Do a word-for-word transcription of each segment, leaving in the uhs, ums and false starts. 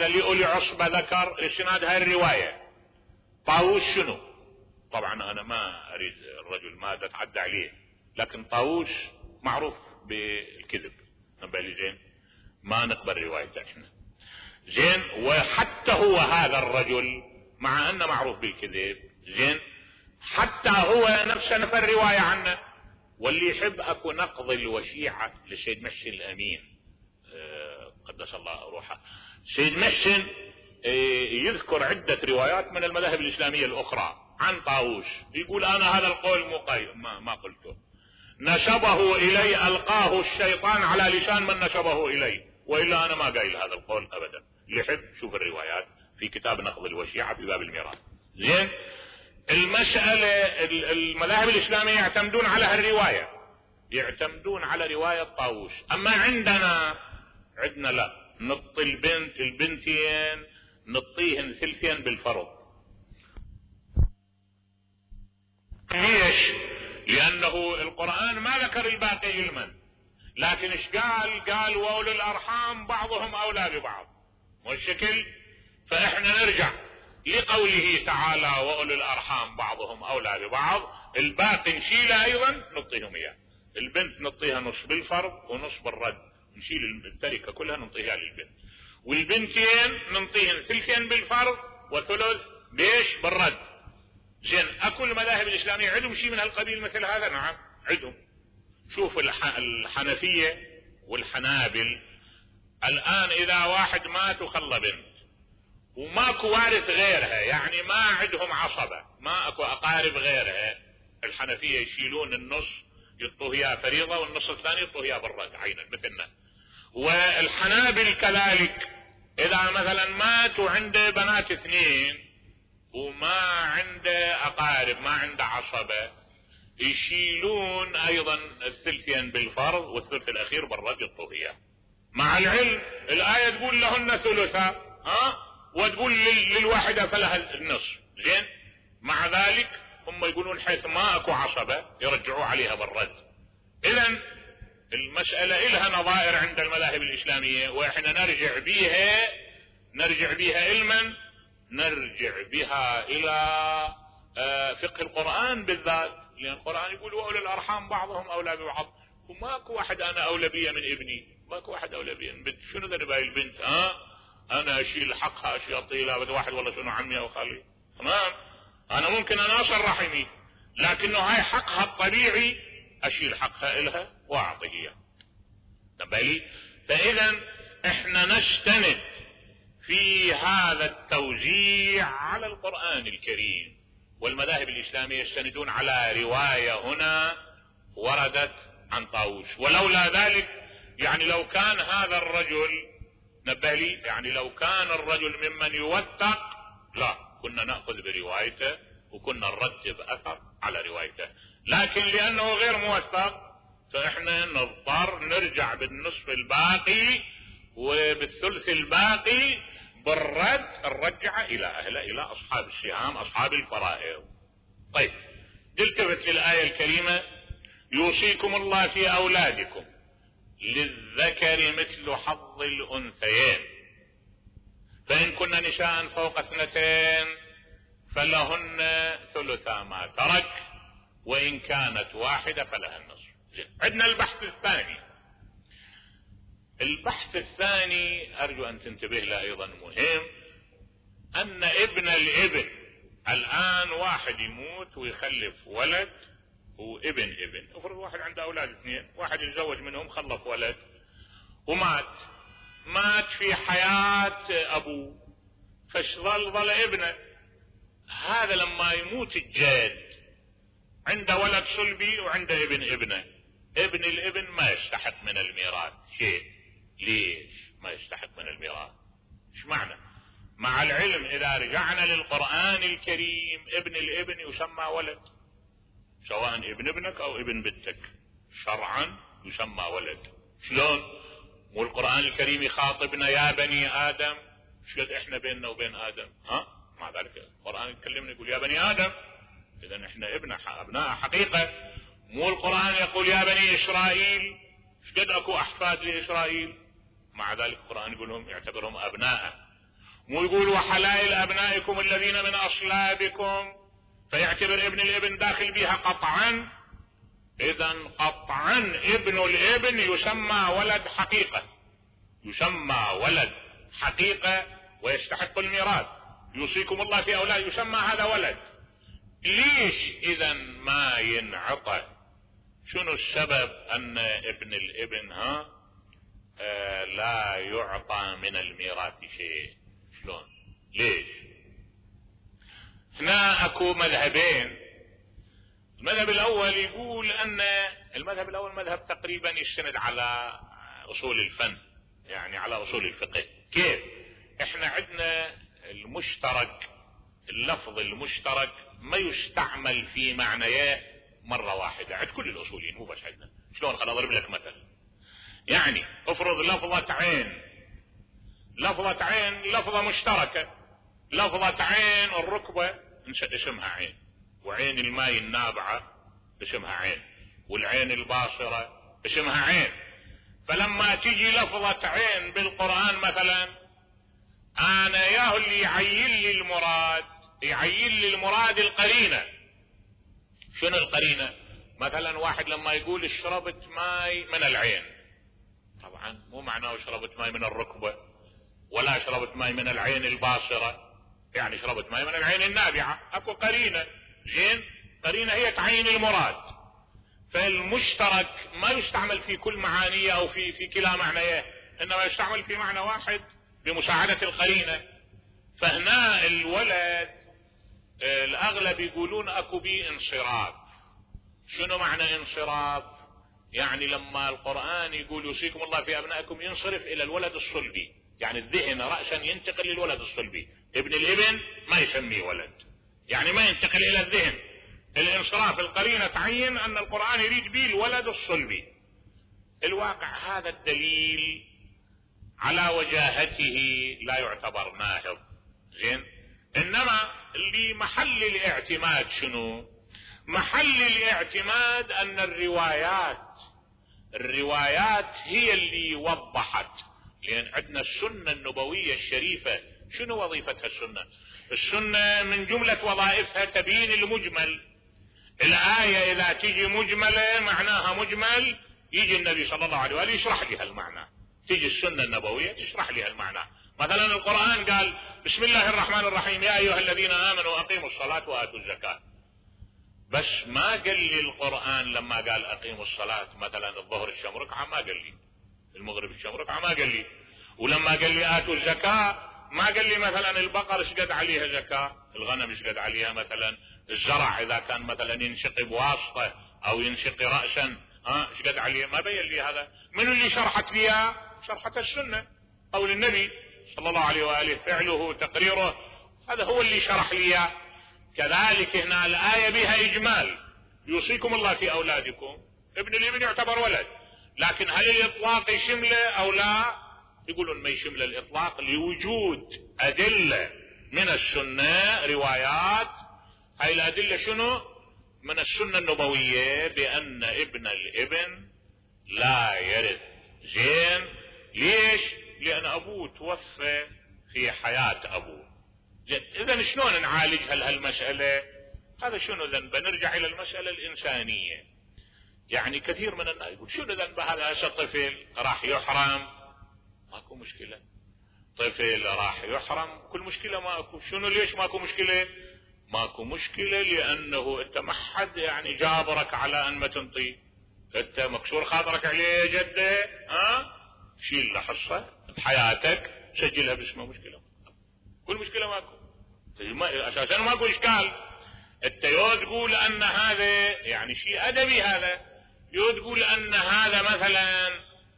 لأولي عصبة ذكر إسناد هاي الرواية. طاووس شنو؟ طبعا أنا ما أريد الرجل ما تتعدى عليه، لكن طاووس معروف بالكذب، نبالي زين ما نقبل روايته احنا زين. وحتى هو هذا الرجل مع أنه معروف بالكذب زين، حتى هو نفسه نفى الرواية عنه. واللي يحب اكو نقض الوشيعة لسيد محسن الامين أه قدس الله روحه، سيد محسن أه يذكر عدة روايات من المذاهب الاسلامية الاخرى عن طاووس، يقول انا هذا القول مقاي ما, ما قلته، نسبه الي القاه الشيطان على لسان من نسبه الي، والا انا ما قايل هذا القول ابدا. اللي يحب شوف الروايات في كتاب نقض الوشيعة في باب الميراث زين. المسألة المذاهب الإسلامية يعتمدون على هالرواية، يعتمدون على رواية طاووس. أما عندنا عندنا لا، نطي البنت البنتين نطيهن ثلثين بالفرض. ليش؟ لأنه القرآن ما ذكر الباقي علما، لكن ايش قال؟ قال وأولي الأرحام بعضهم أولى ببعض، والشكل. فإحنا نرجع لقوله تعالى وأولي الأرحام بعضهم أولى ببعض، الباقي نشيله أيضا نعطيهم إياه. البنت نعطيها نص بالفرض ونص بالرد، نشيل التركة كلها نعطيها للبنت، والبنتين نعطيهن ثلثين بالفرض وثلث بيش بالرد زين. أكو المذاهب الإسلامية عندهم شيء من هالقبيل مثل هذا؟ نعم عندهم. شوف الحنفية والحنابل الآن إذا واحد مات وخلى بنت وماكو وارث غيرها، يعني ما عندهم عصبة، ما اكو اقارب غيرها، الحنفية يشيلون النص يعطوه اياه فريضة والنص الثاني يعطوه اياه بالرد عينا مثلنا. والحنابل كذلك اذا مثلا مات وعنده بنات اثنين وما عنده اقارب ما عنده عصبة، يشيلون ايضا الثلثين بالفرض والثلث الاخير بالرد يعطوه اياه. مع العلم الآية تقول لهن ثلثا ها، وتقول للواحدة فلها النصف زين. مع ذلك هم يقولون حيث ما اكو عصبة يرجعوا عليها بالرد. اذا المسألة إلها نظائر عند المذاهب الإسلامية، واحنا نرجع بيها نرجع بيها علما، نرجع بها الى فقه القرآن بالذات، لان القرآن يقول واولي الارحام بعضهم اولى ببعض، وماكو واحد انا اولى بيه من ابني، ماكو واحد اولى بيه من بنت. شنو ذنب هاي البنت؟ ها انا اشيل حقها اشيل طيلة بده واحد والله شنو عمي او خالي؟ تمام، انا ممكن انا اصل رحمي، لكنه هاي حقها الطبيعي اشيل حقها الها واعطيه اياه. تبالي؟ فاذا احنا نستند في هذا التوزيع على القرآن الكريم، والمذاهب الإسلامية يستندون على رواية هنا وردت عن طاووس. ولولا ذلك يعني لو كان هذا الرجل نبالي يعني لو كان الرجل ممن يوثق لا كنا نأخذ بروايته وكنا نرتب أثر على روايته، لكن لأنه غير موثق فإحنا نضطر نرجع بالنصف الباقي وبالثلث الباقي بالرد الرجعة إلى أهله، إلى أصحاب السهام أصحاب الفرائض. طيب نلتفت للآية الكريمة: يوصيكم الله في أولادكم للذكر مثل حظ الأنثيين، فإن كن نساء فوق اثنتين فلهن ثلثا ما ترك، وإن كانت واحدة فلها النصف. عندنا البحث الثاني. البحث الثاني أرجو أن تنتبه له أيضا مهم، أن ابن الابن الآن واحد يموت ويخلف ولد وابن ابن، افرض واحد عنده أولاد اثنين، واحد يتزوج منهم خلف ولد ومات، مات في حياة أبوه فظل ظل ابنه، هذا لما يموت الجد عنده ولد صلبي وعنده ابن ابنه، ابن الابن ما يستحق من الميراث شيء. ليش ما يستحق من الميراث؟ ايش معنى؟ مع العلم اذا رجعنا للقرآن الكريم ابن الابن يسمى ولد، سواء ابن ابنك او ابن بنتك شرعا يسمى ولد. شلون؟ والقرآن الكريم يخاطبنا يا بني ادم، شقد احنا بيننا وبين ادم؟ ها مع ذلك القرآن يكلمنا يقول يا بني ادم، اذا احنا ابن ابناء حقيقة. مو القرآن يقول يا بني اسرائيل، شقد اكو احفاد لاسرائيل؟ مع ذلك القرآن يقول لهم يعتبرهم ابناء. مو يقول وحلائل ابنائكم الذين من اصلابكم، فيعتبر ابن الابن داخل بها قطعا. اذا قطعا ابن الابن يسمى ولد حقيقة، يسمى ولد حقيقة ويستحق الميراث. يوصيكم الله في اولاد، يسمى هذا ولد. ليش اذا ما ينعطى؟ شنو السبب ان ابن الابن ها آه لا يعطى من الميراث شيء؟ شلون؟ ليش؟ هنا اكو مذهبين. المذهب الاول يقول ان المذهب الاول مذهب تقريبا يستند على اصول الفن، يعني على اصول الفقه. كيف؟ احنا عندنا المشترك، اللفظ المشترك ما يستعمل في معنياه مرة واحدة عند كل الاصوليين، مو بس عندنا. شلون؟ خل اضرب لك مثل. يعني افرض لفظة عين، لفظة عين لفظة مشتركة. لفظة عين الركبة اسمها عين، وعين الماء النابعة اسمها عين، والعين الباصرة اسمها عين. فلما تجي لفظة عين بالقرآن مثلا، انا ياهو اللي يعين لي المراد، يعين لي المراد القرينة. شنو القرينة؟ مثلا واحد لما يقول شربت ماي من العين، طبعا مو معناه شربت ماي من الركبة، ولا شربت ماي من العين الباصرة، يعني شربت ماي من العين النابعة. اكو قرينة، زين؟ قرينة هي تعين المراد. فالمشترك ما يستعمل في كل معانيه او في في كلا معنياه، انما يستعمل في معنى واحد بمساعدة القرينة. فهنا الولد الاغلب يقولون اكو بي انصراف. شنو معنى انصراف؟ يعني لما القرآن يقول يوصيكم الله في ابنائكم ينصرف الى الولد الصلبي، يعني الذهن رأسا ينتقل للولد الصلبي. ابن الابن ما يسميه ولد، يعني ما ينتقل الى الذهن. الانصراف القرينة تعين ان القرآن يريد به الولد الصلبي. الواقع هذا الدليل على وجاهته لا يعتبر ناهض، زين؟ انما اللي محل الاعتماد شنو؟ محل الاعتماد ان الروايات الروايات هي اللي وضحت. لان عندنا السنة النبوية الشريفة، شنو وظيفتها السنة؟ السنة من جملة وظائفها تبين المجمل. الآية اذا تجي مجملة معناها مجمل، يجي النبي صلى الله عليه وآله يشرح لها المعنى. تيجي السنة النبوية تشرح لها المعنى. مثلا القرآن قال بسم الله الرحمن الرحيم يا ايها الذين امنوا اقيموا الصلاة واتوا الزكاة، بس ما قال لي القرآن لما قال اقيموا الصلاة مثلا الظهر الشم ركعة ما قال لي، المغرب الشم ركعة ما قال لي، ولما قال لي اتوا الزكاة ما قال لي مثلا البقر ايش قد عليها زكاة، الغنم ايش قد عليها، مثلا الزرع اذا كان مثلا ينشق بواسطة او ينشق رأسا ها ايش قد عليه، ما بين لي هذا. من اللي شرحت لي؟ شرحت السنة، قول النبي صلى الله عليه وآله، فعله تقريره، هذا هو اللي شرح لي. كذلك هنا الآية بها إجمال، يوصيكم الله في أولادكم، ابن الابن يعتبر ولد، لكن هل الإطلاق يشمله أو لا؟ يقولون ما يشمل الإطلاق لوجود أدلة من السنة، روايات. هاي الأدلة شنو؟ من السنة النبوية بأن ابن الابن لا يرث. زين؟ ليش؟ لأن أبوه توفى في حياة أبوه. إذن شلون نعالج هالمسألة؟ هذا شنو ذنبه؟ نرجع إلى المسألة الإنسانية. يعني كثير من الناس يقول شنو ذنبه هذا؟ هسه طفل راح يحرم، ماكو مشكلة. طفل راح يحرم كل مشكلة ماكو. شنو ليش ماكو مشكلة؟ ماكو مشكلة لأنه أنت ما حد يعني جابرك على أن ما تنطي، أنت مكسور خاطرك عليه جدة، ها؟ شيل له حصة بحياتك سجلها باسمه، مشكلة كل مشكلة ماكو. أساسا ماكو إشكال. أنت يو تقول أن هذا يعني شيء أدبي، هذا يو تقول أن هذا مثلا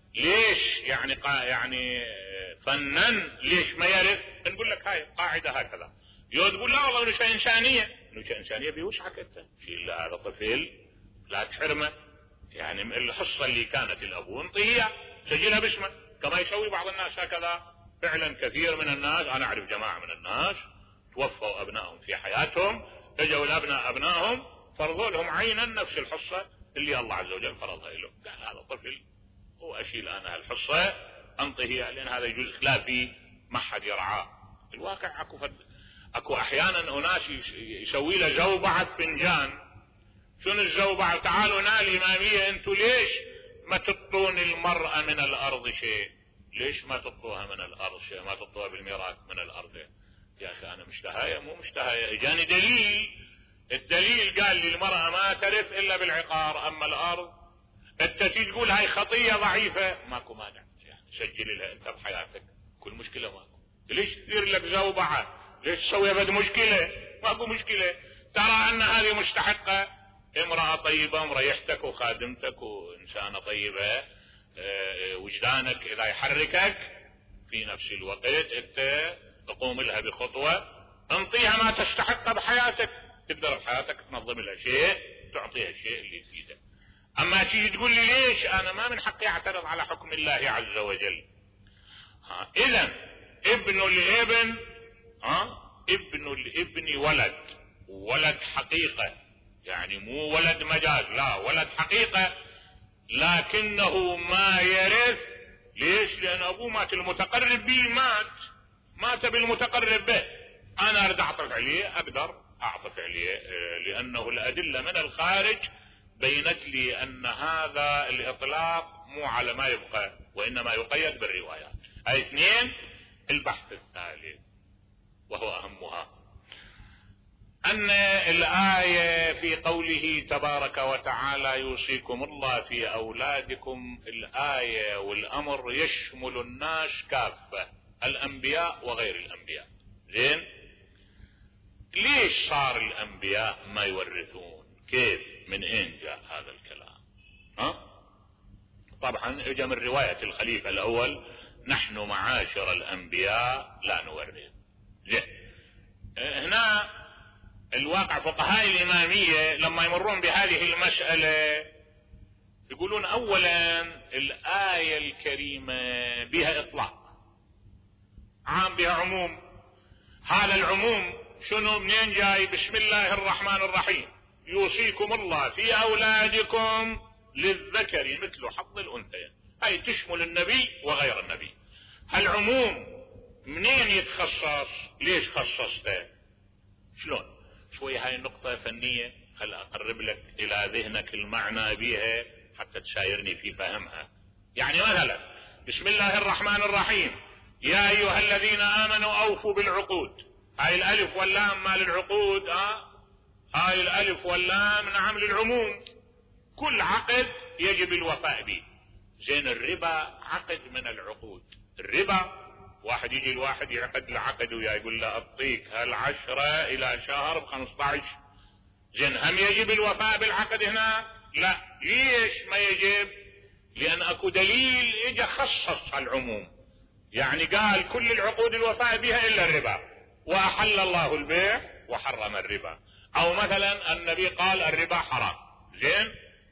ليش يعني قا يعني فنن ليش ما يرث، نقول لك هاي قاعدة هكذا. يو تقول لا والله نشأة إنسانية، نشأة إنسانية بيوسعك أنت شيل هذا طفل لا تحرمه، يعني الحصة اللي كانت الأبو انطيها سجلها باسمه، كما يسوي بعض الناس هكذا. فعلا كثير من الناس، أنا أعرف جماعة من الناس توفوا أبنائهم في حياتهم، اجوا الأبناء أبنائهم فرضوا لهم عينا نفس الحصة اللي الله عز وجل فرضها لهم. قال هذا طفل هو أشيل أنا الحصة أنطيه، لأن هذا يجوز خلافي ما حد يرعاه. الواقع اكو فد... اكو احيانا اناس يسوي له زوبعة فنجان. شنو الزوبعة؟ تعالوا هنا الامامية انتوا ليش ما تطون المرأة من الارض شيء؟ ليش ما تطوها من الارض شيء؟ ما تطوها بالميراث من الارض؟ يا اخي انا مشتهاية مو مشتهاية، اجاني دليل، الدليل قال لي المرأة ما ترث الا بالعقار، اما الارض انت تقول هاي خطية ضعيفة، ماكو مانع يعني سجل لها انت بحياتك، كل مشكلة ماكو. ليش تدير لك زوبعة؟ ليش تسوي بد مشكلة؟ ماكو مشكلة. ترى ان هذه مستحقة، امرأة طيبة مريحتك وخادمتك وانسانة طيبة، وجدانك اذا يحركك في نفس الوقت انت تقوم لها بخطوة، انطيها ما تستحق بحياتك، تقدر بحياتك تنظم لها شيء، تعطيها الشيء اللي تفيده. اما تيجي تقول لي ليش انا ما من حقي اعترض على حكم الله عز وجل؟ ها اذا ابن الابن، ها ابن الابن ولد، ولد حقيقة، يعني مو ولد مجاز، لا ولد حقيقة، لكنه ما يرث. ليش؟ لان ابوه مات، المتقرب به مات، مات بالمتقرب به. انا اريد اعطف عليه، اقدر اعطف عليه لانه الادلة من الخارج بينت لي ان هذا الاطلاق مو على ما يبقى وانما يقيد بالروايات. هاي اثنين. البحث الثالث وهو اهمها ان الآية في قوله تبارك وتعالى يوصيكم الله في اولادكم، الآية والامر يشمل الناس كافة، الانبياء وغير الانبياء. زين، ليش صار الانبياء ما يورثون؟ كيف؟ من اين جاء هذا الكلام؟ ها؟ طبعا اجى من رواية الخليفة الاول، نحن معاشر الانبياء لا نورث. زين، هنا الواقع فقهاء الامامية لما يمرون بهذه المسألة يقولون اولا الآية الكريمة بها اطلاق عام، بها عموم. هذا العموم شنو؟ منين جاي؟ بسم الله الرحمن الرحيم، يوصيكم الله في اولادكم للذكر مثل حظ الانثيين، اي تشمل النبي وغير النبي. هالعموم منين يتخصص؟ ليش خصصته؟ شلون؟ شوي هاي النقطة فنية، خل اقرب لك الى ذهنك المعنى بها حتى تشايرني في فهمها. يعني مثلا بسم الله الرحمن الرحيم، يا ايها الذين امنوا اوفوا بالعقود، هاي الالف واللام مال العقود، اه هاي الالف واللام نعم للعموم، كل عقد يجب الوفاء به. زين، الربا عقد من العقود، الربا واحد يجي الواحد يعقد العقد ويا يقول له اعطيك هالعشرة الى شهر بخمسة عشر، زين هم يجب الوفاء بالعقد هنا؟ لا. ليش ما يجب؟ لان اكو دليل اجى خصص العموم، يعني قال كل العقود الوفاء بها الا الربا، واحل الله البيع وحرم الربا، او مثلا النبي قال الربا حرام. زين،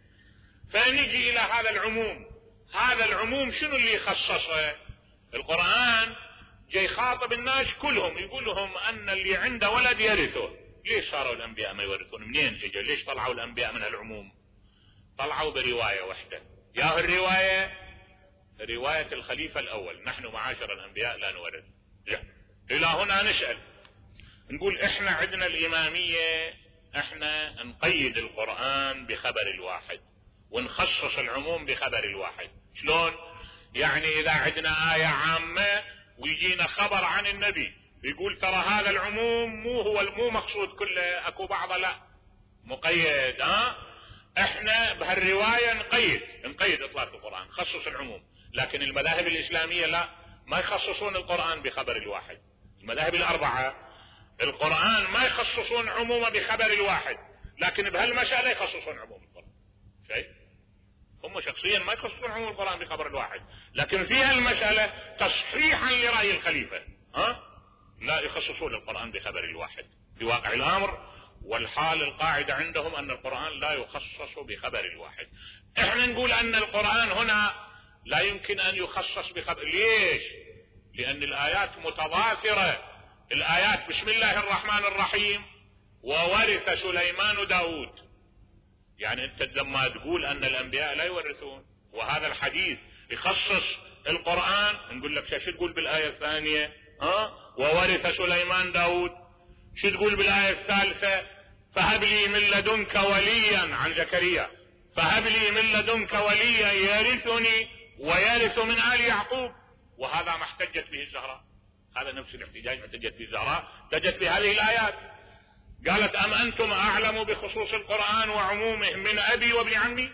فنجي الى هذا العموم، هذا العموم شنو اللي خصصه؟ القرآن جاي خاطب الناس كلهم، يقول لهم ان اللي عنده ولد يرثه. ليش صاروا الانبياء ما يورثون؟ منين اجى؟ ليش طلعوا الانبياء من العموم؟ طلعوا برواية واحدة، يا الرواية رواية الخليفة الاول، نحن معاشر الانبياء لا نورث. الى هنا نسأل، نقول احنا عندنا الامامية، احنا نقيد القرآن بخبر الواحد ونخصص العموم بخبر الواحد. شلون؟ يعني اذا عندنا آية عامة ويجينا خبر عن النبي يقول ترى هذا العموم مو هو مو مقصود كله، اكو بعضه لا مقيد، ها احنا بهالرواية نقيد نقيد اطلاق القرآن، خصص العموم. لكن المذاهب الاسلامية لا، ما يخصصون القرآن بخبر الواحد. المذاهب الاربعة القرآن ما يخصصون عمومه بخبر الواحد، لكن بهالمسألة يخصصون عموم القرآن. شايف؟ هم شخصيا ما يخصصون عموم القرآن بخبر الواحد، لكن في هالمسألة تصحيحا لرأي الخليفة ها لا يخصصون القرآن بخبر الواحد بواقع الامر، والحال القاعدة عندهم ان القرآن لا يخصص بخبر الواحد. احنا نقول ان القرآن هنا لا يمكن ان يخصص بخبر. ليش؟ لان الايات متضافرة. الايات بسم الله الرحمن الرحيم وورث سليمان داود، يعني انت لما تقول ان الانبياء لا يورثون وهذا الحديث يخصص القرآن، نقول لك شو تقول بالاية الثانية ها وورث سليمان داود. شو تقول بالآية الثالثة؟ فهب لي من لدنك وليا عن زكريا، فهب لي من لدنك وليا يرثني ويرث من آل يعقوب. وهذا ما احتجت به الزهراء، هذا نفس الاحتجاج احتجت به الزهراء، احتجت بهذه الآيات. قالت أم أنتم أعلم بخصوص القرآن وعمومه من أبي وابن عمي؟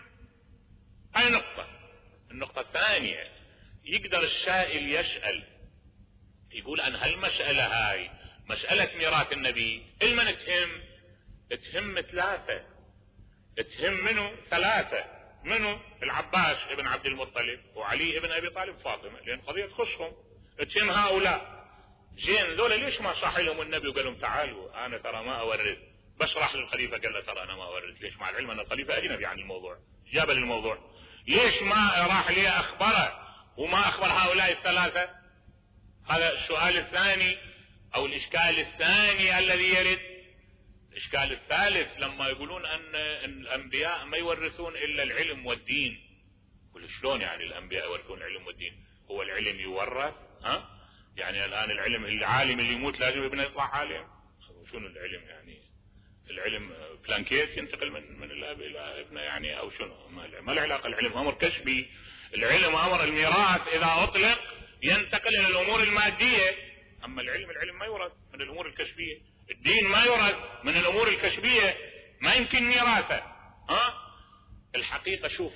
هاي نقطة. النقطة الثانية، يقدر السائل يسأل يقول أن هالمسألة هاي مسألة ميراث النبي المن تهم؟ تهم ثلاثة، تهم منه ثلاثة، منه العباس ابن عبد المطلب وعلي ابن أبي طالب وفاطمة، لأن قضية تخصهم، تهم هؤلاء. زين ذولا ليش ما صاح لهم النبي وقال لهم تعالوا أنا ترى ما أورث، بس راح للخليفة قال له ترى أنا ما أورث؟ ليش؟ مع العلم أن الخليفة أجنبي عن الموضوع، جاب الموضوع، ليش ما راح لي أخبره وما أخبر هؤلاء الثلاثة؟ هذا السؤال الثاني أو الإشكال الثاني الذي يرد. الإشكال الثالث لما يقولون أن الأنبياء ما يورثون إلا العلم والدين. يقول شلون يعني الأنبياء يورثون العلم والدين؟ هو العلم يورث؟ ها؟ يعني الآن العلم العالم اللي يموت لازم ابنه يطلع عالم؟ شنو العلم يعني؟ العلم بلانكيت ينتقل من من الأب إلى ابنه يعني أو شنو؟ ما العلاقة؟ العلم أمر كسبي، العلم أمر الميراث إذا أطلق ينتقل إلى الأمور المادية، أما العلم العلم ما يورث من الأمور الكسبية، الدين ما يورث من الأمور الكسبية، ما يمكن ميراثه. ها؟ الحقيقة شوف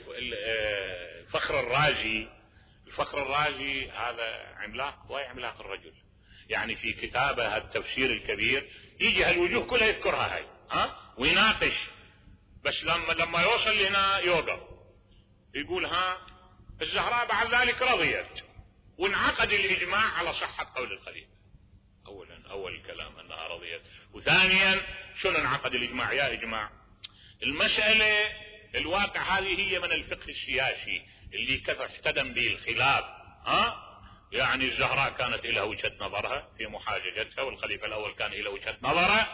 الفخر الرازي، الفخر الرازي هذا عملاق وعملاق الرجل، يعني في كتابه التفسير الكبير يجي هالوجوه كلها يذكرها هاي، ها؟ ويناقش، بس لما لما يوصل هنا يوقف يقول ها الزهراء بعد ذلك رضيت وانعقد الإجماع على صحة قول الخليفة. أولا أول الكلام أنها رضيت، وثانيا شنو انعقد الإجماع؟ يا إجماع المسألة الواقع هذه هي من الفقه السياسي اللي كثر احتدم به الخلاف. ها يعني الزهراء كانت لها وجهة نظرها في محاججتها، والخليفة الأول كان له وجهة نظره،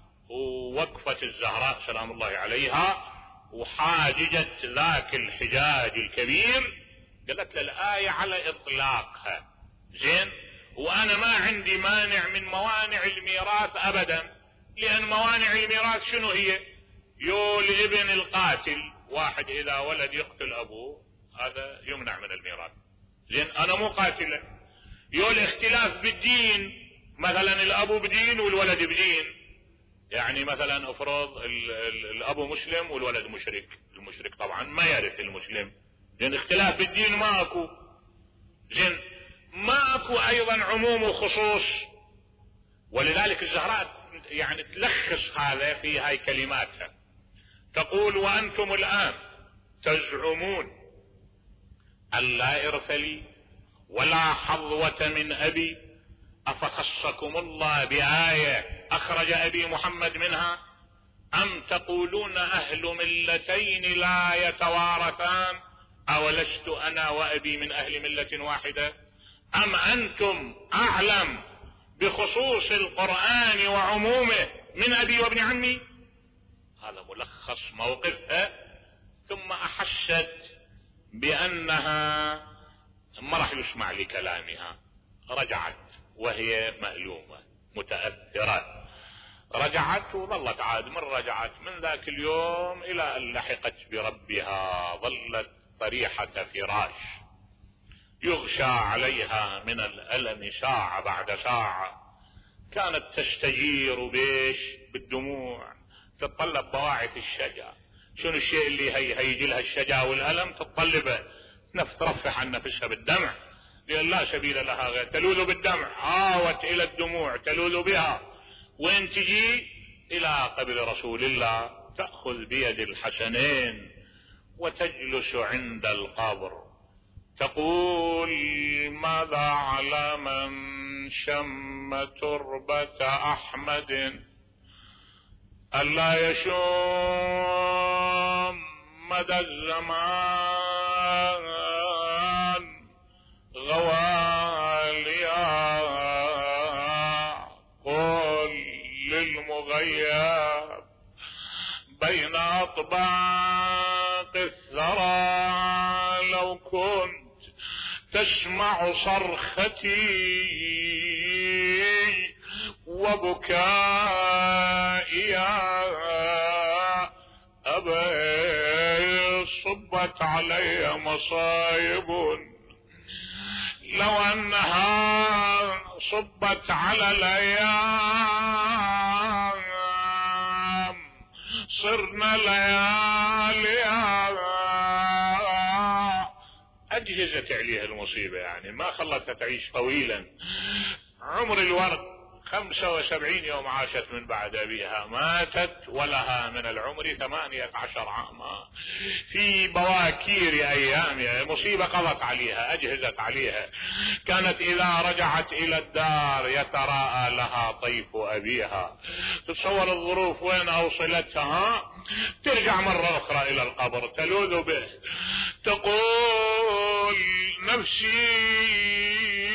ووقفت الزهراء سلام الله عليها وحاججت ذاك الحجاج الكبير، قالت له الآية على إطلاقها. زين، وأنا ما عندي مانع من موانع الميراث أبدا، لأن موانع الميراث شنو هي؟ يول ابن القاتل، واحد إذا ولد يقتل أبوه هذا يمنع من الميراث. زين، أنا مو قاتلة. يول اختلاف بالدين، مثلا الأبو بدين والولد بدين، يعني مثلا افرض الأبو مسلم والولد مشرك، المشرك طبعا ما يرث المسلم، لأن اختلاف بالدين ماكو. زين، ماكو أيضا عموم وخصوص، ولذلك الزهراء يعني تلخص هذا في هاي كلماتها، تقول وأنتم الآن تزعمون أن لا إرث لي ولا حظوة من أبي، أفخصكم الله بآية أخرج أبي محمد منها؟ أم تقولون أهل ملتين لا يتوارثان، أولست أنا وأبي من أهل ملة واحدة؟ أم أنتم أعلم بخصوص القرآن وعمومه من أبي وابن عمي؟ هذا ملخص موقفها. ثم أحست بأنها ما راح يسمع لكلامها، رجعت وهي مألومة متأثرة، رجعت وظلت عاد. من رجعت من ذاك اليوم إلى أن لحقت بربها ظلت طريحة فراش يغشى عليها من الألم ساعة بعد ساعة، كانت تستجير بيش بالدموع، تتطلب بواعث الشجا. شنو الشيء اللي هي هيجي لها الشجا والألم؟ تطلبه، نفس ترفح عن نفسها بالدمع، لأن لا سبيل لها غير، تلوذ بالدمع، عاوت إلى الدموع تلوذ بها، وين تجي إلى قبر رسول الله تأخذ بيد الحسنين وتجلس عند القبر تقول ماذا على من شم تربة أحمد ألا يشم مدى الزمان غواليا، قل للمغيب بين أطباق الثرى لو كنت تسمع صرختي وبكائي يا أبي صبت علي مصايب لو أنها صبت على الأيام صرنا ليالي. أجهزت عليها المصيبة، يعني ما خلتها تعيش طويلا. عمر الورد خمسة وسبعين يوم عاشت من بعد أبيها، ماتت ولها من العمر ثمانية عشر عاما في بواكير أيامها. مصيبة قضت عليها، أجهزت عليها. كانت إذا رجعت إلى الدار يتراءى لها طيف أبيها. تتصور الظروف وين أوصلتها. ترجع مرة أخرى إلى القبر تلوذ به، تقول نفسي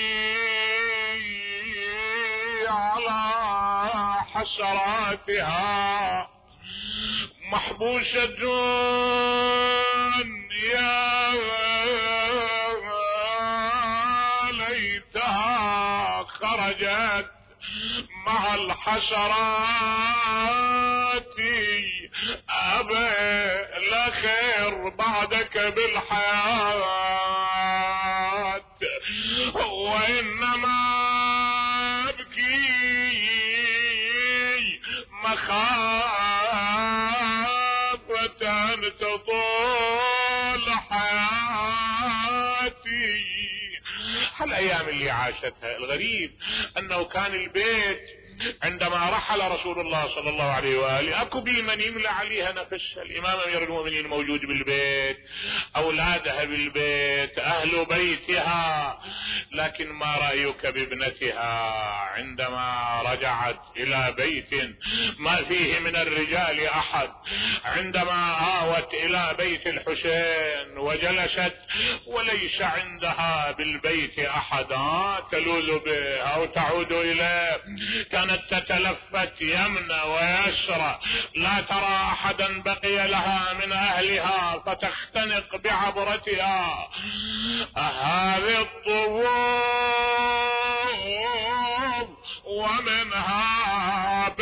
على حسراتها محبوسة يا ليتها خرجت مع الحسرات. أبي لا خير بعدك بالحياة، وإنما مخافة أن تطول حياتي. هالأيام اللي عاشتها. الغريب أنه كان البيت عندما رحل رسول الله صلى الله عليه وآله أكو بي من يملى عليها نفسها. الإمام أمير المؤمنين موجود بالبيت، أولادها بالبيت، أهل بيتها. لكن ما رأيك بابنتها عندما رجعت إلى بيت ما فيه من الرجال أحد، عندما آوت إلى بيت الحسين وجلست وليس عندها بالبيت أحد تلوذ به أو تعود إليه. كانت تتلفت يمنى ويسرى، لا ترى أحدا بقي لها من أهلها فتختنق بعبرتها. هذه الطبوب ومنها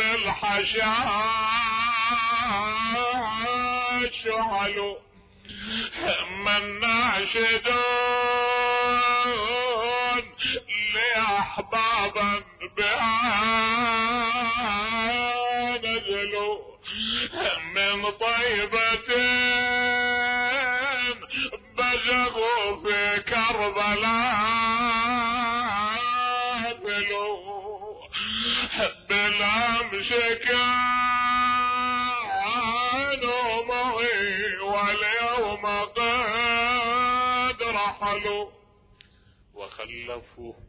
بالحشاش شعلوا من ناشدون لأحبابا بها نزلوا من طيبة بزغوا في كربلاء فلوا بالأمس كانوا معي واليوم قد رحلوا وخلفوا.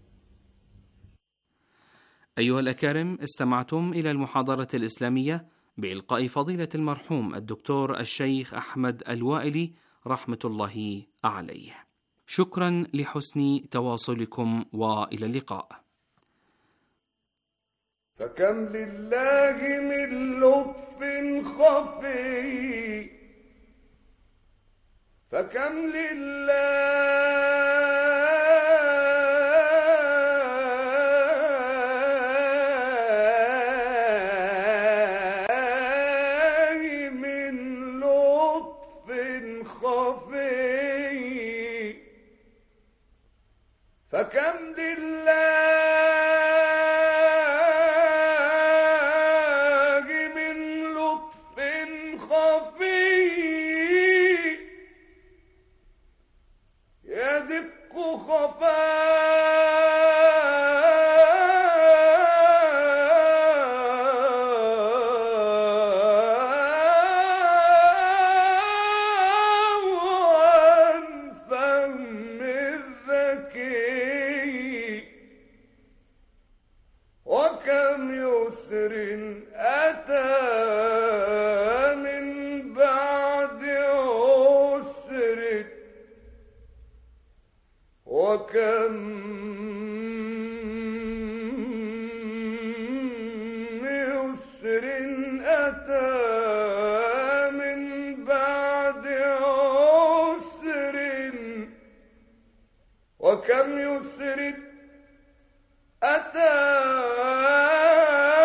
أيها الأكارم، استمعتم إلى المحاضرة الإسلامية بإلقاء فضيلة المرحوم الدكتور الشيخ أحمد الوائلي رحمة الله عليه. شكرا لحسن تواصلكم وإلى اللقاء. فكم لله من لطف خفي، فكم لله فكم لله من لطف خفي يدق وكم يسر أتى من بعد عسر، وكم يسر أتى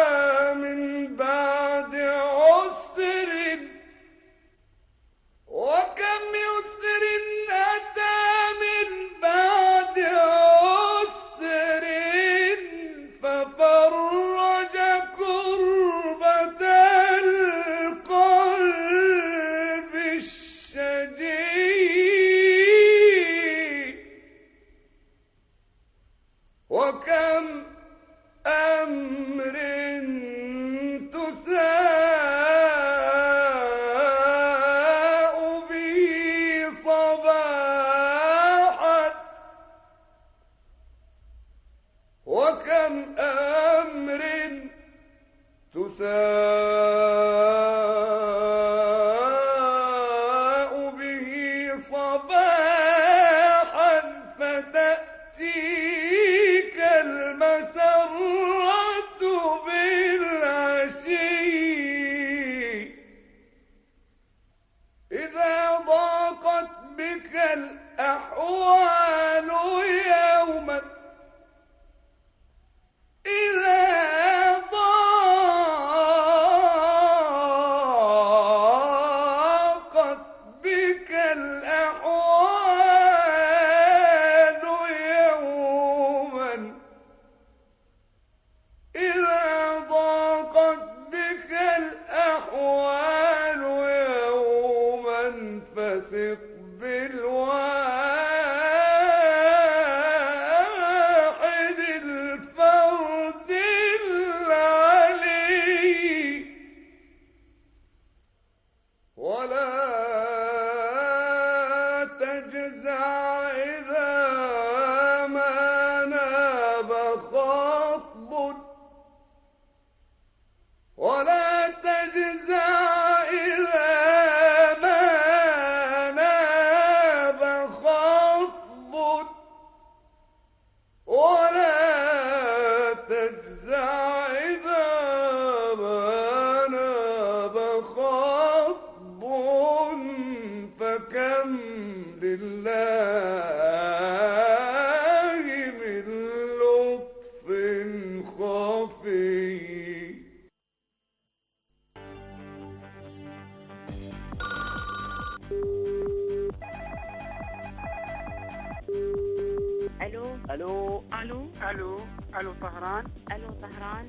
أمر تساء به صباحا وكم أمر تساء به صباحا فتأتيك المسرة بالعشي إذا ضاقت بك الأحوال يوما إذا ضاقت بك الأحوال يوما إذا ضاقت بك الأحوال يوما فثق بالواحد الفرد العلي ولا تجزع إذا ما ناب خطب ولا تجزع إذا ما ناب خطب ولا تجزع إذا ما ناب خطب فكم لله من لطف خفي. الو الو الو الو الو طهران الو طهران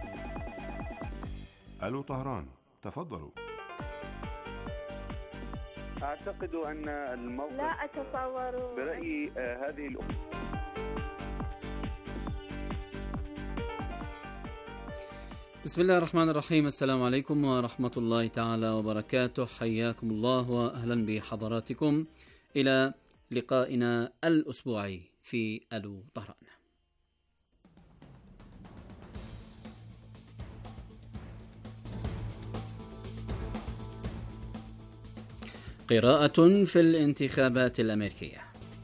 ألو طهران، تفضلوا. أعتقد أن الموقف لا أتصور برأيي آه، هذه الأمور. بسم الله الرحمن الرحيم. السلام عليكم ورحمة الله تعالى وبركاته. حياكم الله وأهلا بحضراتكم إلى لقائنا الأسبوعي في ألو طهران. قراءة في الانتخابات الأمريكية.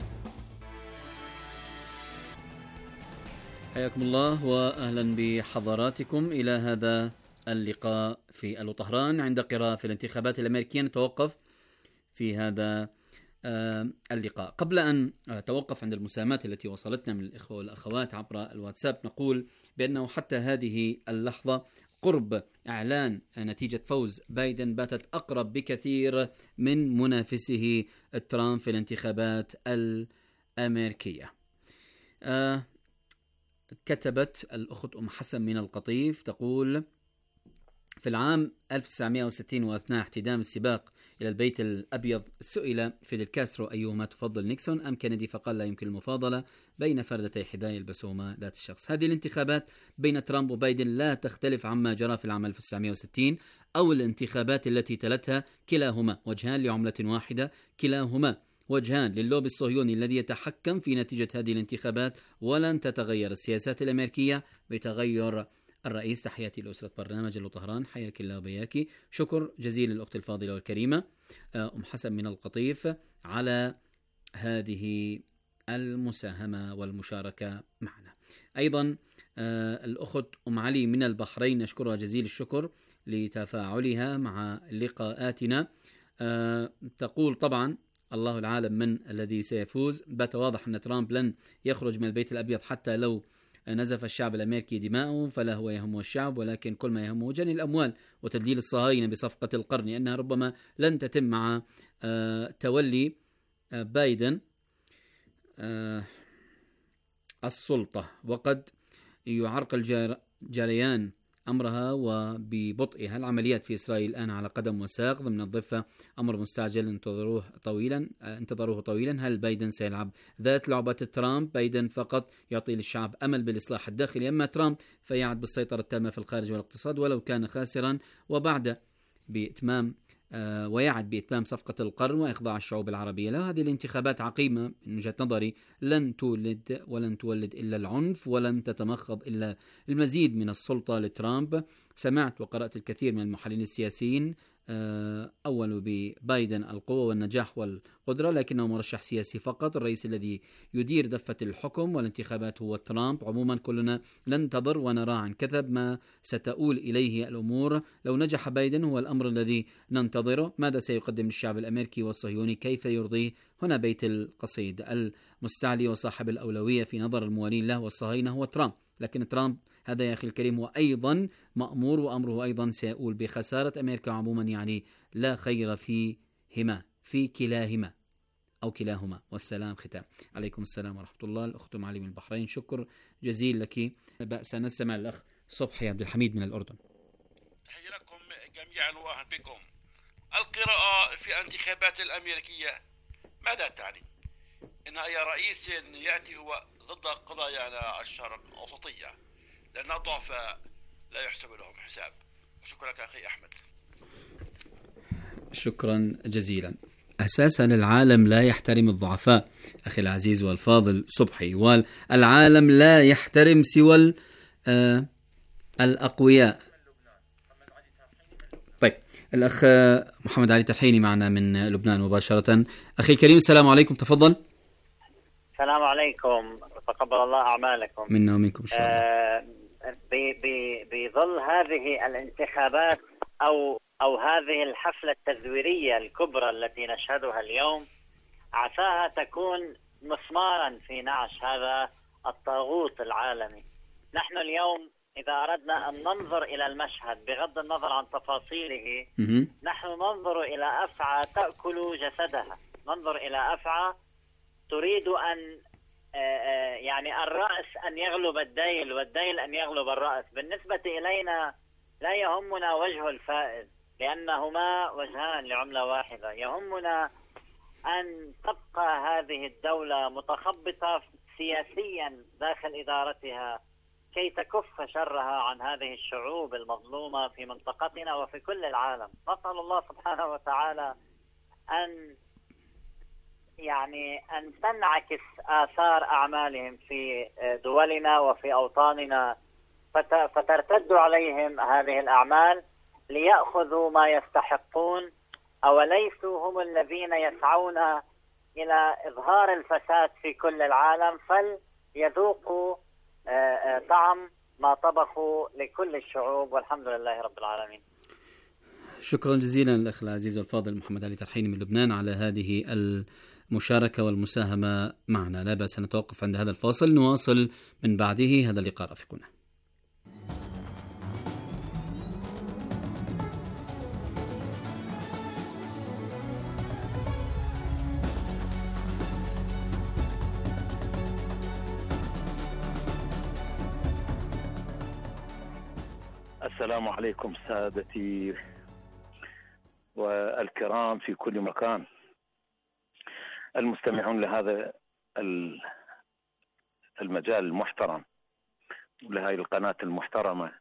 حياكم الله وأهلا بحضراتكم إلى هذا اللقاء في ألو طهران. عند قراءة في الانتخابات الأمريكية نتوقف في هذا اللقاء. قبل أن أتوقف عند المساهمات التي وصلتنا من الإخوة والأخوات عبر الواتساب، نقول بأنه حتى هذه اللحظة قرب إعلان نتيجة فوز بايدن باتت أقرب بكثير من منافسه ترامب في الانتخابات الأمريكية. آه كتبت الأخت أم حسن من القطيف تقول: في العام ألف وتسعمائة وستين وأثناء احتدام السباق إلى البيت الأبيض سئل فيدل كاسترو أيهما تفضل، نيكسون أم كينيدي، فقال لا يمكن المفاضلة بين فردتي حذاء يلبسهما ذات الشخص. هذه الانتخابات بين ترامب وبايدن لا تختلف عما جرى في العام ألف وتسعمائة وستين أو الانتخابات التي تلتها، كلاهما وجهان لعملة واحدة، كلاهما وجهان للوبي الصهيوني الذي يتحكم في نتيجة هذه الانتخابات، ولن تتغير السياسات الأمريكية بتغير الرئيس. تحياتي لأسرة برنامج ألو طهران، حياك الله وبياكي. شكر جزيل للأخت الفاضلة والكريمة أم حسن من القطيف على هذه المساهمة والمشاركة معنا. أيضا الأخت أم علي من البحرين نشكرها جزيل الشكر لتفاعلها مع لقاءاتنا. تقول: طبعا الله العالم من الذي سيفوز، بات واضح أن ترامب لن يخرج من البيت الأبيض حتى لو نزف الشعب الأمريكي دماؤه، فلا هو يهمه الشعب، ولكن كل ما يهمه جني الأموال وتدليل الصهاينة بصفقة القرن، لأنها ربما لن تتم مع تولي بايدن السلطة، وقد يعرقل جريان أمرها وببطئها. العمليات في إسرائيل الآن على قدم وساق ضمن الضفة، أمر مستعجل انتظروه طويلا انتظروه طويلا. هل بايدن سيلعب ذات لعبة ترامب؟ بايدن فقط يعطي للشعب أمل بالإصلاح الداخلي، أما ترامب فيعد بالسيطرة التامة في الخارج والاقتصاد ولو كان خاسرا، وبعد بإتمام آه ويعد بإتمام صفقة القرن وإخضاع الشعوب العربية له. هذه الانتخابات عقيمة من وجهة نظري، لن تولد ولن تولد إلا العنف، ولن تتمخض إلا المزيد من السلطة لترامب. سمعت وقرأت الكثير من المحللين السياسيين آه أول ببايدن القوة والنجاح والقدرة، لكنه مرشح سياسي فقط. الرئيس الذي يدير دفة الحكم والانتخابات هو ترامب. عموما كلنا ننتظر ونرى عن كثب ما ستؤول إليه الأمور. لو نجح بايدن هو الأمر الذي ننتظره. ماذا سيقدم للشعب الأمريكي والصهيوني؟ كيف يرضيه؟ هنا بيت القصيد. المستعلي وصاحب الأولوية في نظر الموالين له والصهاينة هو ترامب، لكن ترامب هذا يا أخي الكريم هو أيضا مأمور، وأمره أيضا سيؤول بخسارة أمريكا عموما، يعني لا خير فيهما في كلاهما أو كلاهما. والسلام ختام. عليكم السلام ورحمة الله. الأخت معلم البحرين، شكر جزيل لك. بأس نسمع الأخ صبحي عبد الحميد من الأردن. تحية لكم جميعا وأهلا بكم. القراءة في الانتخابات الأمريكية ماذا تعني؟ إن أي رئيس يأتي هو ضد قضايانا الشرق الأوسطية، لأن الضعفاء لا يحسب لهم حساب. شكرا لك أخي أحمد. شكرا جزيلا. أساسا العالم لا يحترم الضعفاء أخي العزيز والفاضل صبحي، والعالم لا يحترم سوى آه الأقوياء. طيب الأخ محمد علي ترحيني معنا من لبنان مباشرة. أخي الكريم السلام عليكم، تفضل. السلام عليكم، تقبل الله أعمالكم. منا ومنكم إن شاء الله. آه بظل هذه الانتخابات أو أو هذه الحفلة التزويرية الكبرى التي نشهدها اليوم، عساها تكون مسمارا في نعش هذا الطاغوت العالمي. نحن اليوم إذا أردنا أن ننظر إلى المشهد بغض النظر عن تفاصيله، نحن ننظر إلى أفعى تأكل جسدها، ننظر إلى أفعى تريد أن يعني الرأس أن يغلب الديل والديل أن يغلب الرأس. بالنسبة إلينا لا يهمنا وجه الفائز، لأنهما وجهان لعملة واحدة. يهمنا أن تبقى هذه الدولة متخبطة سياسيا داخل إدارتها كي تكف شرها عن هذه الشعوب المظلومة في منطقتنا وفي كل العالم. نسأل الله سبحانه وتعالى أن يعني أن تنعكس آثار أعمالهم في دولنا وفي أوطاننا، فترتد عليهم هذه الأعمال ليأخذوا ما يستحقون، أوليسوا هم الذين يسعون إلى إظهار الفساد في كل العالم، فليذوقوا طعم ما طبخوا لكل الشعوب، والحمد لله رب العالمين. شكرا جزيلا الأخ العزيز والفاضل محمد علي ترحيني من لبنان على هذه المشاركة والمساهمة معنا. لا بأس نتوقف عند هذا الفاصل، نواصل من بعده هذا اللقاء. رافقونا. السلام عليكم سادتي والكرام في كل مكان، المستمعون لهذا المجال المحترم لهذه القناة المحترمة.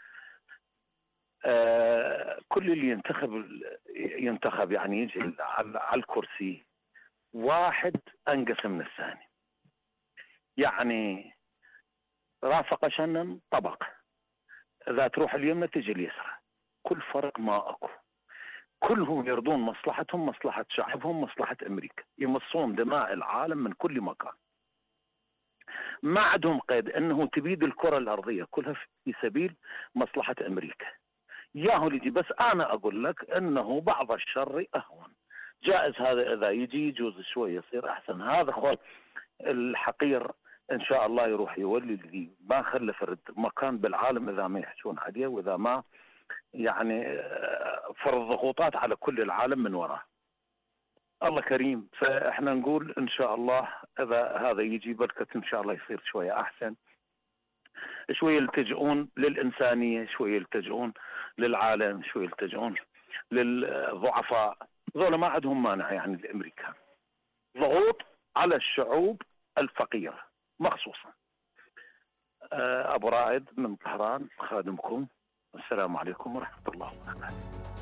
كل اللي ينتخب ينتخب يعني يجي على الكرسي واحد أنقص من الثاني، يعني رافق شنن طبق، إذا تروح اليمنى تجي اليسرى، كل فرق ما أكو، كلهم يرضون مصلحتهم، مصلحة شعبهم، مصلحة أمريكا، يمصون دماء العالم من كل مكان. ما عندهم قيد أنه تبيد الكرة الأرضية كلها في سبيل مصلحة أمريكا. ياهو يجي، بس أنا أقول لك أنه بعض الشر أهون، جائز هذا إذا يجي يجوز شوي يصير أحسن. هذا هو الحقير إن شاء الله يروح يولي اللي ما خلف فرد مكان بالعالم إذا ما يحشون عليه، وإذا ما يعني فرض ضغوطات على كل العالم من وراه. الله كريم، فإحنا نقول إن شاء الله إذا هذا يجي بركة إن شاء الله يصير شوية أحسن. شوي يلتجئون للإنسانية، شوي يلتجئون للعالم، شوي يلتجئون للضعفاء. ذولا ما عندهم مانع يعني الأمريكان. ضغوط على الشعوب الفقيرة مخصوصا. أبو رائد من طهران خادمكم. السلام عليكم ورحمة الله وبركاته.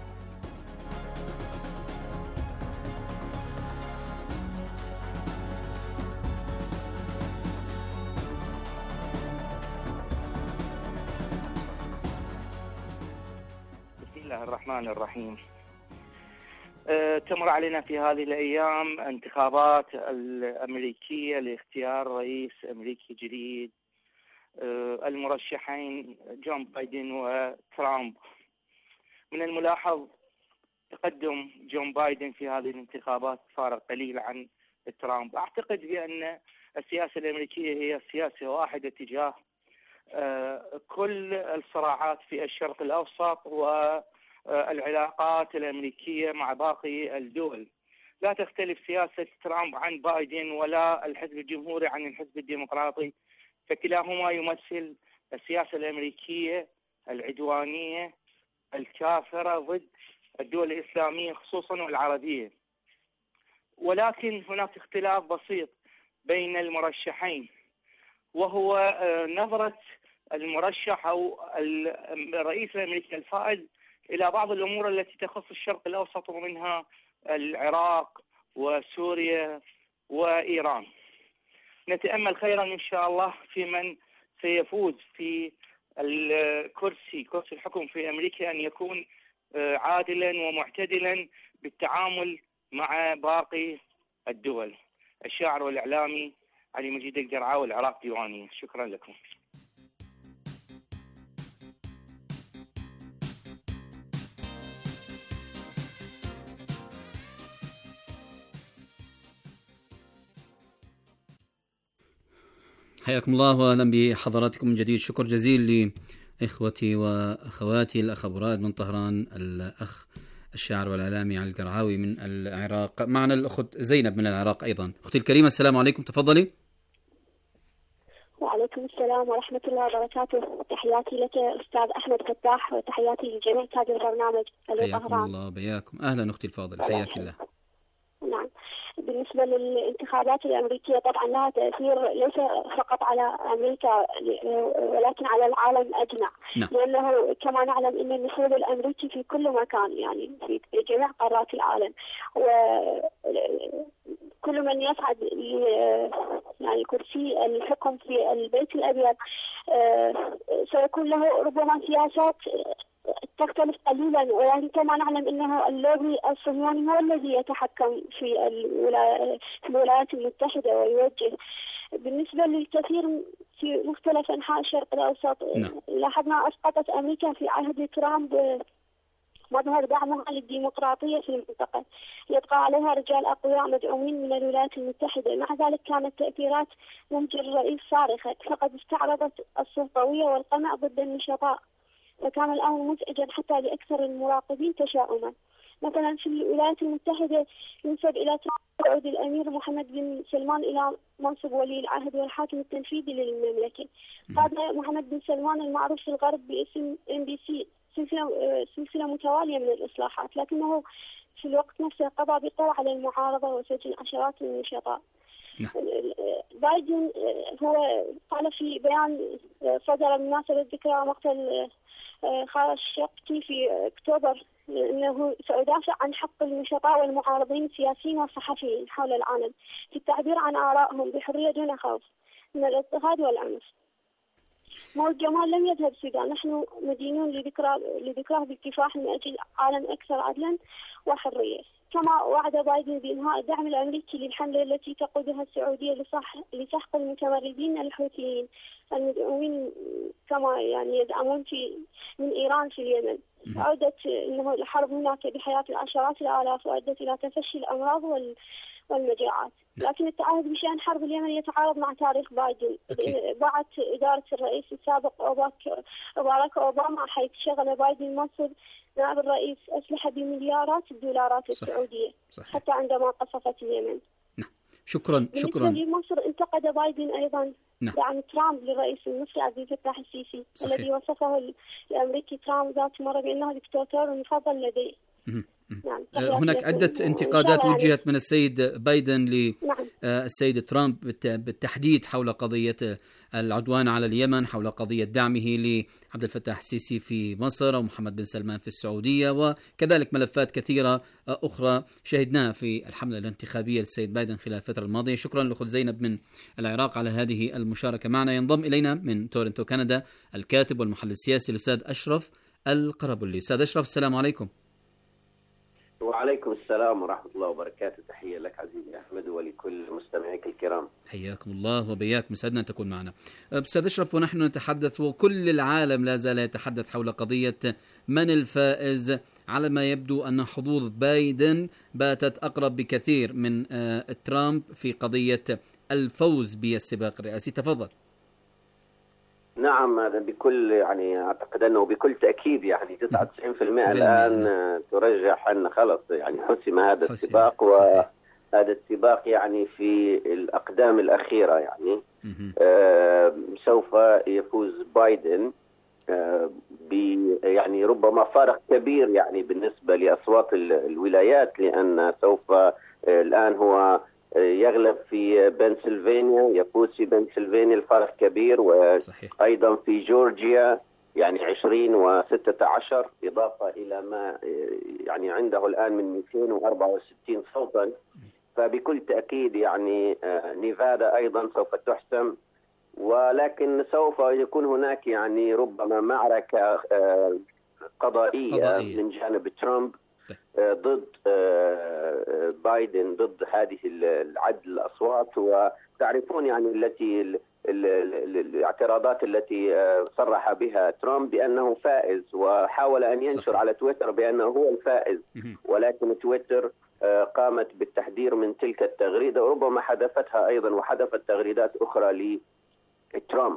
بسم الله الرحمن الرحيم. أه، تمر علينا في هذه الأيام انتخابات الأمريكية لاختيار رئيس أمريكي جديد. أه، المرشحين جون بايدن وترامب. من الملاحظ تقدم جون بايدن في هذه الانتخابات فارق قليل عن ترامب. أعتقد بأن السياسة الأمريكية هي سياسة واحدة تجاه أه، كل الصراعات في الشرق الأوسط و العلاقات الأمريكية مع باقي الدول. لا تختلف سياسة ترامب عن بايدن ولا الحزب الجمهوري عن الحزب الديمقراطي، فكلاهما يمثل السياسة الأمريكية العدوانية الكافرة ضد الدول الإسلامية خصوصا والعربية. ولكن هناك اختلاف بسيط بين المرشحين، وهو نظرة المرشح أو الرئيس الأمريكي الفائز إلى بعض الأمور التي تخص الشرق الأوسط، ومنها العراق وسوريا وإيران. نتأمل خيرا إن شاء الله في من سيفوز في الكرسي كرسي الحكم في أمريكا، أن يكون عادلا ومعتدلا بالتعامل مع باقي الدول. الشاعر والإعلامي علي مجيد القرعاوي، العراق ديوانية. شكرا لكم. حياكم الله واهلا بحضراتكم من جديد. شكر جزيل لاخوتي واخواتي، الاخ ابو رائد من طهران، الاخ الشاعر والاعلامي علي القرعاوي من العراق. معنا الاخت زينب من العراق ايضا. اختي الكريمه السلام عليكم، تفضلي. وعليكم السلام ورحمه الله وبركاته. تحياتي لك استاذ احمد فتاح، وتحياتي لجميع كادر البرنامج. حياكم الله بياكم. اهلا اختي الفاضله، حياك الله. نعم، بالنسبة للانتخابات الأمريكية طبعا لها تأثير ليس فقط على أمريكا ولكن على العالم أجمع. نعم. لأنه كما نعلم أن النفوذ الأمريكي في كل مكان، يعني في جميع قارات العالم، وكل من يصعد يعني كرسي الحكم في البيت الأبيض سيكون له ربما سياسات تختلف قليلا، ولكن كما نعلم انه اللوبي الصهيوني هو الذي يتحكم في الولايات المتحدة ويوجه. بالنسبة للكثير في مختلف انحاء الشرق الاوسط، لاحظنا اسقطت امريكا في عهد ترامب مظهر دعمها للديمقراطية في المنطقة، يبقى عليها رجال أقوياء مدعومين من الولايات المتحدة. مع ذلك كانت تأثيرات نهج الرئيس صارخة، فقد استعرضت السلطوية والقمع ضد النشطاء، فكان الأمر مزعجا حتى لأكثر المراقبين تشاؤما. مثلا في الولايات المتحدة ينسب إلى صعود الأمير محمد بن سلمان إلى منصب ولي العهد والحاكم التنفيذي للمملكة. هذا محمد بن سلمان المعروف في الغرب باسم إم بي سي، سلسلة, سلسلة متوالية من الإصلاحات، لكنه في الوقت نفسه قضى بقوة على المعارضة وسجن عشرات من النشطاء. بايدن هو قال في بيان صدر بمناسبة ذكرى مقتل خاشقجي في أكتوبر أنه سأدافع عن حق النشطاء والمعارضين السياسيين والصحفيين حول العالم في التعبير عن آرائهم بحرية دون خوف من الاضطهاد والعنف. مولد جمال لم يذهب السودان، نحن مدينون لذكرى لذكراه بالكفاح من أجل عالم أكثر عدلا وحرية. كما وعد بايدن بإنهاء الدعم الأمريكي للحملة التي تقودها السعودية لسحق المتمردين الحوثيين المدعومين كما يعني يدعمون في من إيران في اليمن. أودت أنه الحرب هناك بحياة العشرات الآلاف وأدت إلى تفشي الأمراض وال والمجاعات. لكن التعهد بشأن حرب اليمن يتعارض مع تاريخ بايدن. باعت إدارة الرئيس السابق باراك أوباما حيث شغل بايدن منصب نائب الرئيس أسلحة بمليارات الدولارات السعودية صحيح. حتى عندما قصفت اليمن. نعم. شكرا شكرا. بالنسبة لمصر انتقد بايدن أيضا نعم. دعم ترامب للرئيس المصري عبد الفتاح السيسي. صحيح. الذي وصفه الأمريكي ترامب ذات مرة بأنه دكتاتور المفضل لديه. نعم. هناك عدة انتقادات وجهت من السيد بايدن للسيد نعم. ترامب بالتحديد حول قضية العدوان على اليمن، حول قضية دعمه لعبد الفتاح السيسي في مصر أو محمد بن سلمان في السعودية، وكذلك ملفات كثيرة أخرى شهدناها في الحملة الانتخابية للسيد بايدن خلال الفترة الماضية. شكرا لأخت زينب من العراق على هذه المشاركة معنا. ينضم إلينا من تورنتو كندا الكاتب والمحلل السياسي الأستاذ أشرف القربلي. أستاذ أشرف، السلام عليكم. وعليكم السلام ورحمة الله وبركاته. تحية لك عزيزي أحمد ولكل مستمعيك الكرام. حياكم الله وبياك، مسعدنا أن تكون معنا. أستاذ أشرف، ونحن نتحدث وكل العالم لا زال يتحدث حول قضية من الفائز، على ما يبدو أن حظوظ بايدن باتت أقرب بكثير من ترامب في قضية الفوز بالسباق الرئاسي. تفضل. نعم، هذا بكل يعني أعتقد أنه بكل تأكيد يعني تسعة وتسعين بالمئة الآن ترجح أن خلص يعني حسم هذا السباق، وهذا السباق يعني في الأقدام الأخيرة يعني آه سوف يفوز بايدن آه ب يعني ربما فارق كبير يعني بالنسبة لأصوات الولايات، لأن سوف آه الآن هو يغلب في بنسلفانيا، يفوز في بنسلفانيا الفارق كبير، وأيضا في جورجيا يعني عشرين وستة عشر إضافة إلى ما يعني عنده الآن من مئتين وأربعة وستين صوتا. فبكل تأكيد يعني نيفادا أيضا سوف تحسم، ولكن سوف يكون هناك يعني ربما معركة قضائية من جانب ترامب ضد بايدن، ضد هذه العدد الأصوات. وتعرفون يعني التي الاعتراضات التي صرح بها ترامب بأنه فائز، وحاول أن ينشر على تويتر بأنه هو الفائز، ولكن تويتر قامت بالتحذير من تلك التغريدة، وربما حذفتها أيضا وحذفت تغريدات أخرى لترامب.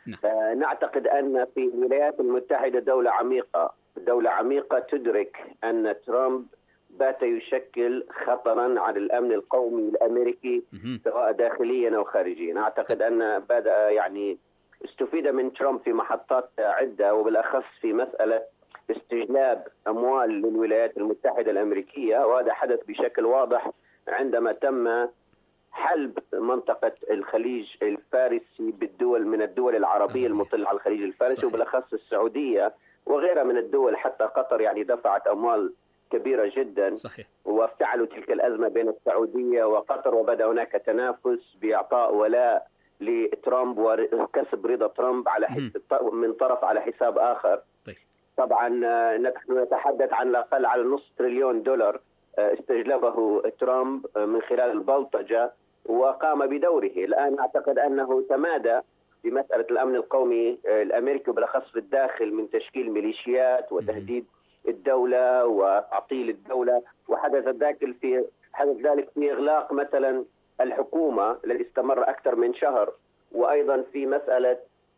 نعتقد أن في الولايات المتحدة دولة عميقة، دولة عميقة تدرك أن ترامب بات يشكل خطرا على الأمن القومي الأمريكي سواء داخليا أو خارجيا. أعتقد أن بدأ يعني استفيد من ترامب في محطات عدة، وبالأخص في مسألة استجلاب أموال للولايات المتحدة الأمريكية، وهذا حدث بشكل واضح عندما تم حلب منطقة الخليج الفارسي بالدول من الدول العربية المطلة على الخليج الفارسي. صحيح. وبالأخص السعودية وغيرها من الدول، حتى قطر يعني دفعت أموال كبيرة جدا. صحيح. وافتعلوا تلك الأزمة بين السعودية وقطر، وبدأ هناك تنافس بإعطاء ولاء لترامب وكسب رضا ترامب على من طرف على حساب آخر. طيب. طبعا نحن نتحدث عن الأقل على نصف تريليون دولار استجلبه ترامب من خلال البلطجة، وقام بدوره. الآن أعتقد أنه تمادى بمسألة الأمن القومي الأمريكي، وبالأخص في الداخل من تشكيل ميليشيات وتهديد الدولة وتعطيل الدولة، وحدث ذلك في حدث ذلك في إغلاق مثلا الحكومة الذي استمر أكثر من شهر، وأيضا في مسألة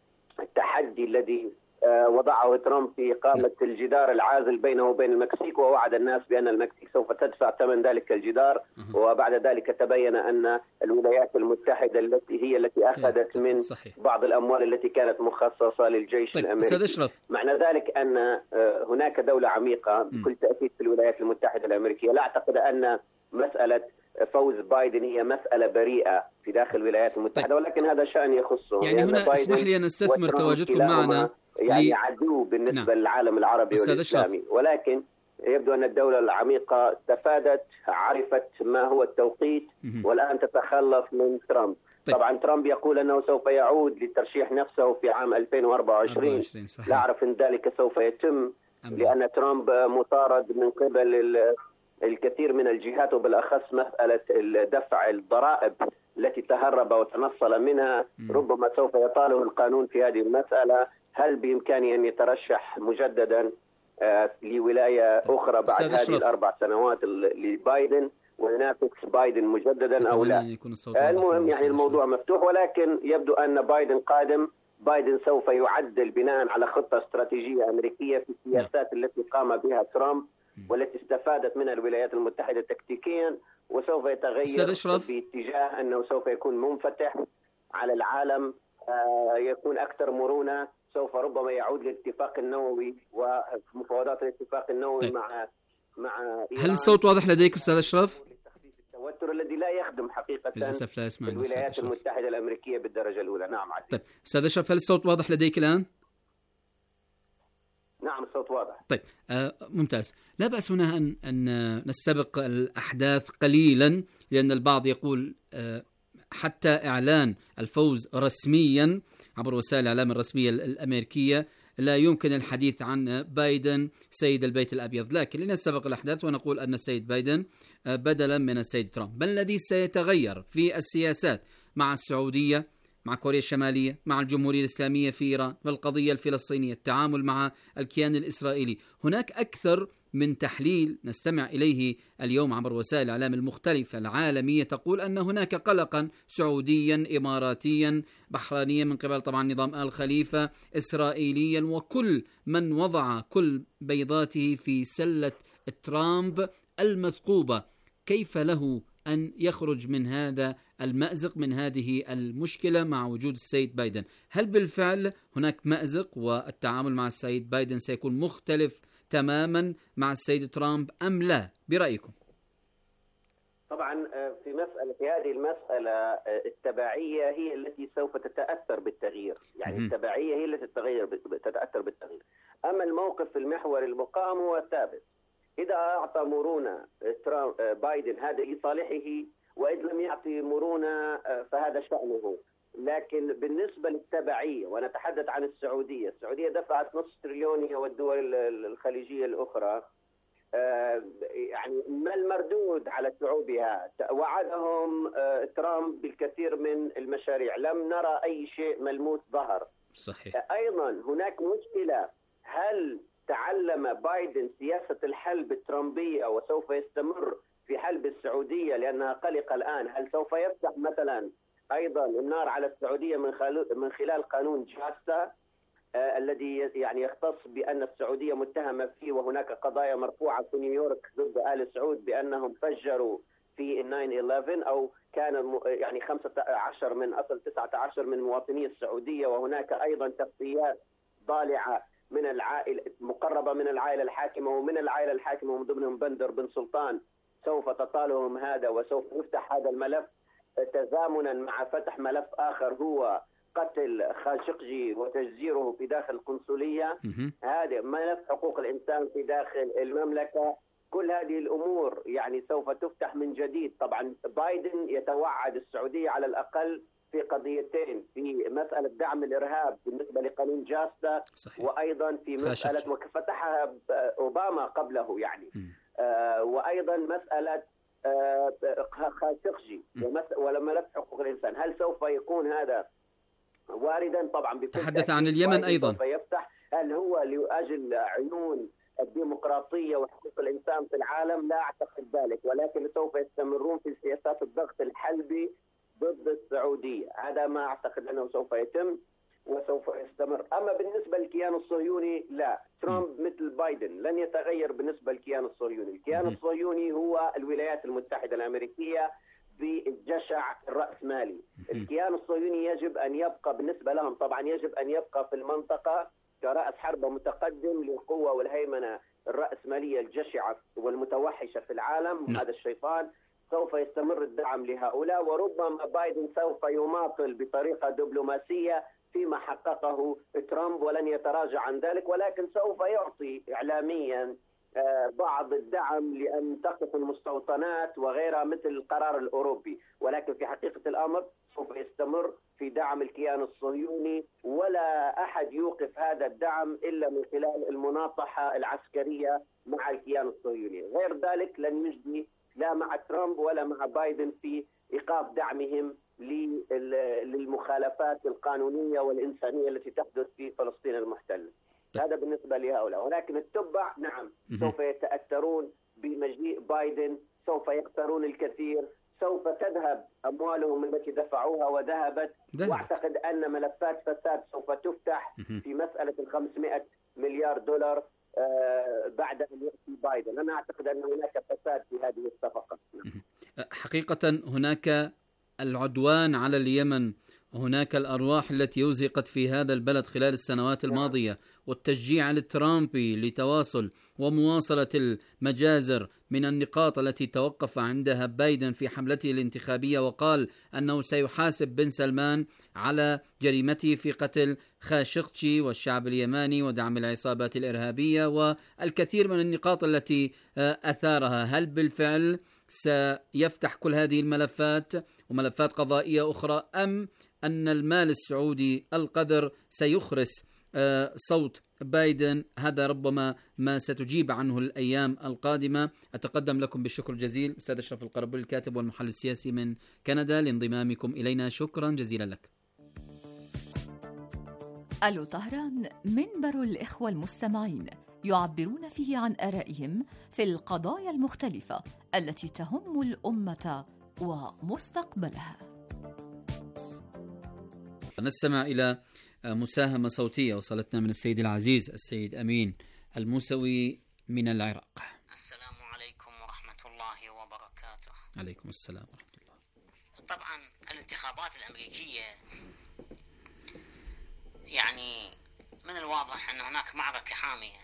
التحدي الذي وضعه ترامب في إقامة الجدار العازل بينه وبين المكسيك، ووعد الناس بأن المكسيك سوف تدفع ثمن ذلك الجدار. وبعد ذلك تبين أن الولايات المتحدة التي هي التي أخذت من بعض الأموال التي كانت مخصصة للجيش طيب. الأمريكي. معنى ذلك أن هناك دولة عميقة بكل تأكيد في الولايات المتحدة الأمريكية. لا أعتقد أن مسألة فوز بايدن هي مسألة بريئة في داخل الولايات المتحدة. طيب. ولكن هذا شأن يخصه، يعني هنا اسمح لي أن استثمر تواجدكم معنا يعني عدو بالنسبة نعم. للعالم العربي والإسلامي، ولكن يبدو أن الدولة العميقة استفادت، عرفت ما هو التوقيت، والآن تتخلص من ترامب. طيب. طبعا ترامب يقول أنه سوف يعود لترشيح نفسه في عام ألفين وأربعة وعشرين. لا أعرف أن ذلك سوف يتم، أمم. لأن ترامب مطارد من قبل الكثير من الجهات، وبالأخص مسألة دفع الضرائب التي تهرب وتنصل منها. مم. ربما سوف يطاله القانون في هذه المسألة. هل بإمكانه أن يترشح مجددا آه لولاية أخرى بعد هذه الأربع سنوات لبايدن وينافس بايدن مجددا أو لا؟ المهم يعني الموضوع مفتوح، ولكن يبدو أن بايدن قادم. بايدن سوف يعدل بناء على خطة استراتيجية أمريكية في السياسات التي قام بها ترامب والتي استفادت منها الولايات المتحدة تكتيكيا، وسوف يتغير باتجاه أنه سوف يكون منفتح على العالم، يكون أكثر مرونة، سوف ربما يعود للاتفاق النووي ومفاوضات الاتفاق النووي طيب. مع مع هل الصوت واضح لديك أستاذ أشرف؟ التوتر الذي لا يخدم حقيقة للأسف لا يسمعني الولايات المتحدة الأمريكية بالدرجة الأولى. نعم عزيز. طيب أستاذ أشرف، هل الصوت واضح لديك الآن؟ نعم الصوت واضح. طيب آه ممتاز. لا بأس هنا أن, أن نستبق الأحداث قليلا، لأن البعض يقول آه حتى إعلان الفوز رسميا عبر وسائل الإعلام الرسمية الأمريكية لا يمكن الحديث عن بايدن سيد البيت الأبيض، لكن لنستبق الأحداث ونقول أن السيد بايدن بدلا من السيد ترامب. ما الذي سيتغير في السياسات مع السعودية، مع كوريا الشمالية، مع الجمهورية الإسلامية في إيران، والقضية الفلسطينية، التعامل مع الكيان الإسرائيلي؟ هناك أكثر من تحليل نستمع إليه اليوم عبر وسائل الإعلام المختلفة العالمية تقول أن هناك قلقا سعوديا، إماراتيا، بحرينيا من قبل طبعا نظام آل خليفة، إسرائيليا، وكل من وضع كل بيضاته في سلة ترامب المثقوبة. كيف له أن يخرج من هذا المأزق، من هذه المشكلة مع وجود السيد بايدن؟ هل بالفعل هناك مأزق والتعامل مع السيد بايدن سيكون مختلف تماما مع السيد ترامب أم لا برأيكم؟ طبعا في مسألة في هذه المسألة التبعية هي التي سوف تتأثر بالتغيير، يعني م- التبعية هي التي تتغير تتأثر بالتغيير. أما الموقف المحوري المقام هو ثابت. إذا أعطى مرونة ترامب بايدن هذا لصالحه، وإذا لم يعطي مرونة فهذا شأنه. لكن بالنسبة للتبعية، ونتحدث عن السعودية، السعودية دفعت نصف تريليون هي والدول الخليجية الأخرى، يعني ما المردود على شعوبها؟ وعدهم ترامب بالكثير من المشاريع، لم نرى أي شيء ملموس ظهر. صحيح. أيضا هناك مشكلة، هل تعلم بايدن سياسة الحلب الترامبية وسوف يستمر في حلب السعودية لأنها قلقة الآن؟ هل سوف يفتح مثلا أيضا النار على السعودية من من خلال قانون جاستا آه الذي يعني يختص بأن السعودية متهمة فيه، وهناك قضايا مرفوعة في نيويورك ضد آل سعود بأنهم فجروا في تسعة إحدى عشر أو كان يعني خمسة عشر من أصل تسعة عشر من مواطني السعودية، وهناك أيضا تغطيات ضالعة من العائلة مقربة من العائلة الحاكمة ومن العائلة الحاكمة ومن ضمنهم بندر بن سلطان. سوف تطالهم هذا وسوف يفتح هذا الملف تزامنا مع فتح ملف آخر هو قتل خاشقجي وتجزيره في داخل القنصلية. هذا ملف حقوق الإنسان في داخل المملكة. كل هذه الأمور يعني سوف تفتح من جديد. طبعا بايدن يتوعد السعودية على الأقل في قضيتين، في مسألة دعم الإرهاب بالنسبة لقانون جاستا، صحيح. وأيضا في مسألة وفتحها أوباما قبله يعني آه وأيضا مسألة آه خاشقجي وملف حقوق الإنسان. هل سوف يكون هذا واردا؟ طبعا تحدث عن اليمن أيضا سوف يفتح. هل هو لأجل عيون الديمقراطية وحقوق الإنسان في العالم؟ لا أعتقد ذلك، ولكن سوف يستمرون في سياسات الضغط الحلبي ضد السعودية. هذا ما أعتقد أنه سوف يتم وسوف يستمر. أما بالنسبة للكيان الصهيوني لا، ترامب مثل بايدن لن يتغير بالنسبة للكيان الصهيوني. الكيان الصهيوني هو الولايات المتحدة الأمريكية بالجشع الرأسمالي. الكيان الصهيوني يجب أن يبقى بالنسبة لهم، طبعا يجب أن يبقى في المنطقة كرأس حربة متقدم للقوة والهيمنة الرأسمالية الجشعة والمتوحشة في العالم. هذا الشيطان. سوف يستمر الدعم لهؤلاء، وربما بايدن سوف يماطل بطريقة دبلوماسية فيما حققه ترامب ولن يتراجع عن ذلك، ولكن سوف يعطي إعلاميا بعض الدعم لأن تقف المستوطنات وغيرها مثل القرار الأوروبي، ولكن في حقيقة الأمر سوف يستمر في دعم الكيان الصهيوني، ولا أحد يوقف هذا الدعم إلا من خلال المناطحة العسكرية مع الكيان الصهيوني. غير ذلك لن يجدي لا مع ترامب ولا مع بايدن في إيقاف دعمهم للمخالفات القانونية والإنسانية التي تحدث في فلسطين المحتلة. هذا بالنسبة لهؤلاء، ولكن التبع نعم سوف يتأثرون بمجيء بايدن، سوف يخسرون الكثير، سوف تذهب أموالهم التي دفعوها وذهبت. ده. وأعتقد أن ملفات فساد سوف تفتح في مسألة الخمسمائة مليار دولار آه بعد أن يأتي بايدن. أنا أعتقد أن هناك فساد في هذه الصفقة. حقيقة هناك العدوان على اليمن، هناك الأرواح التي يزهقت في هذا البلد خلال السنوات الماضية، والتشجيع الترامبي لتواصل ومواصلة المجازر من النقاط التي توقف عندها بايدن في حملته الانتخابية، وقال أنه سيحاسب بن سلمان على جريمته في قتل خاشقجي والشعب اليماني ودعم العصابات الإرهابية والكثير من النقاط التي أثارها. هل بالفعل سيفتح كل هذه الملفات وملفات قضائية أخرى، أم أن المال السعودي القذر سيخرس صوت بايدن؟ هذا ربما ما ستجيب عنه الأيام القادمة. أتقدم لكم بالشكر الجزيل أستاذ أشرف القربلي الكاتب والمحلل السياسي من كندا لانضمامكم إلينا. شكرا جزيلا لك. ألو طهران، منبر الإخوة المستمعين يعبرون فيه عن آرائهم في القضايا المختلفة التي تهم الأمة ومستقبلها. نستمع إلى مساهمة صوتية وصلتنا من السيد العزيز السيد أمين الموسوي من العراق. السلام عليكم ورحمة الله وبركاته. عليكم السلام ورحمة الله. طبعا الانتخابات الأمريكية يعني من الواضح أن هناك معركة حامية،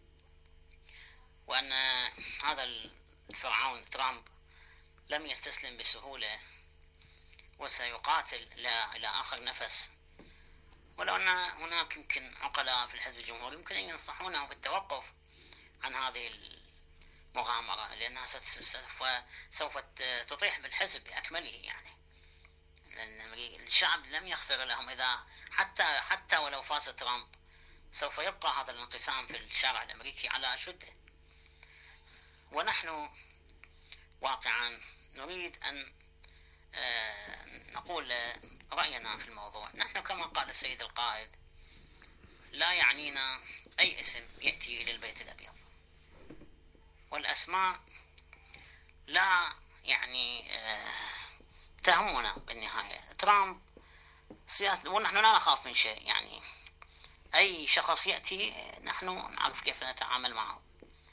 وأن هذا الفرعون ترامب لم يستسلم بسهولة وسيقاتل إلى آخر نفس، ولو أن هناك يمكن عقلاء في الحزب الجمهوري يمكن أن ينصحونه بالتوقف عن هذه المغامرة، لأنها سوف سوف تطيح بالحزب بأكمله. يعني لأن الشعب لم يغفر لهم، إذا حتى حتى ولو فاز ترامب سوف يبقى هذا الانقسام في الشارع الأمريكي على شده. ونحن واقعا نريد أن نقول رأينا في الموضوع. نحن كما قال السيد القائد لا يعنينا أي اسم يأتي إلى البيت الأبيض، والأسماء لا يعني تهمنا بالنهاية. ترامب سياسة، ونحن لا نخاف من شيء، يعني أي شخص يأتي نحن نعرف كيف نتعامل معه.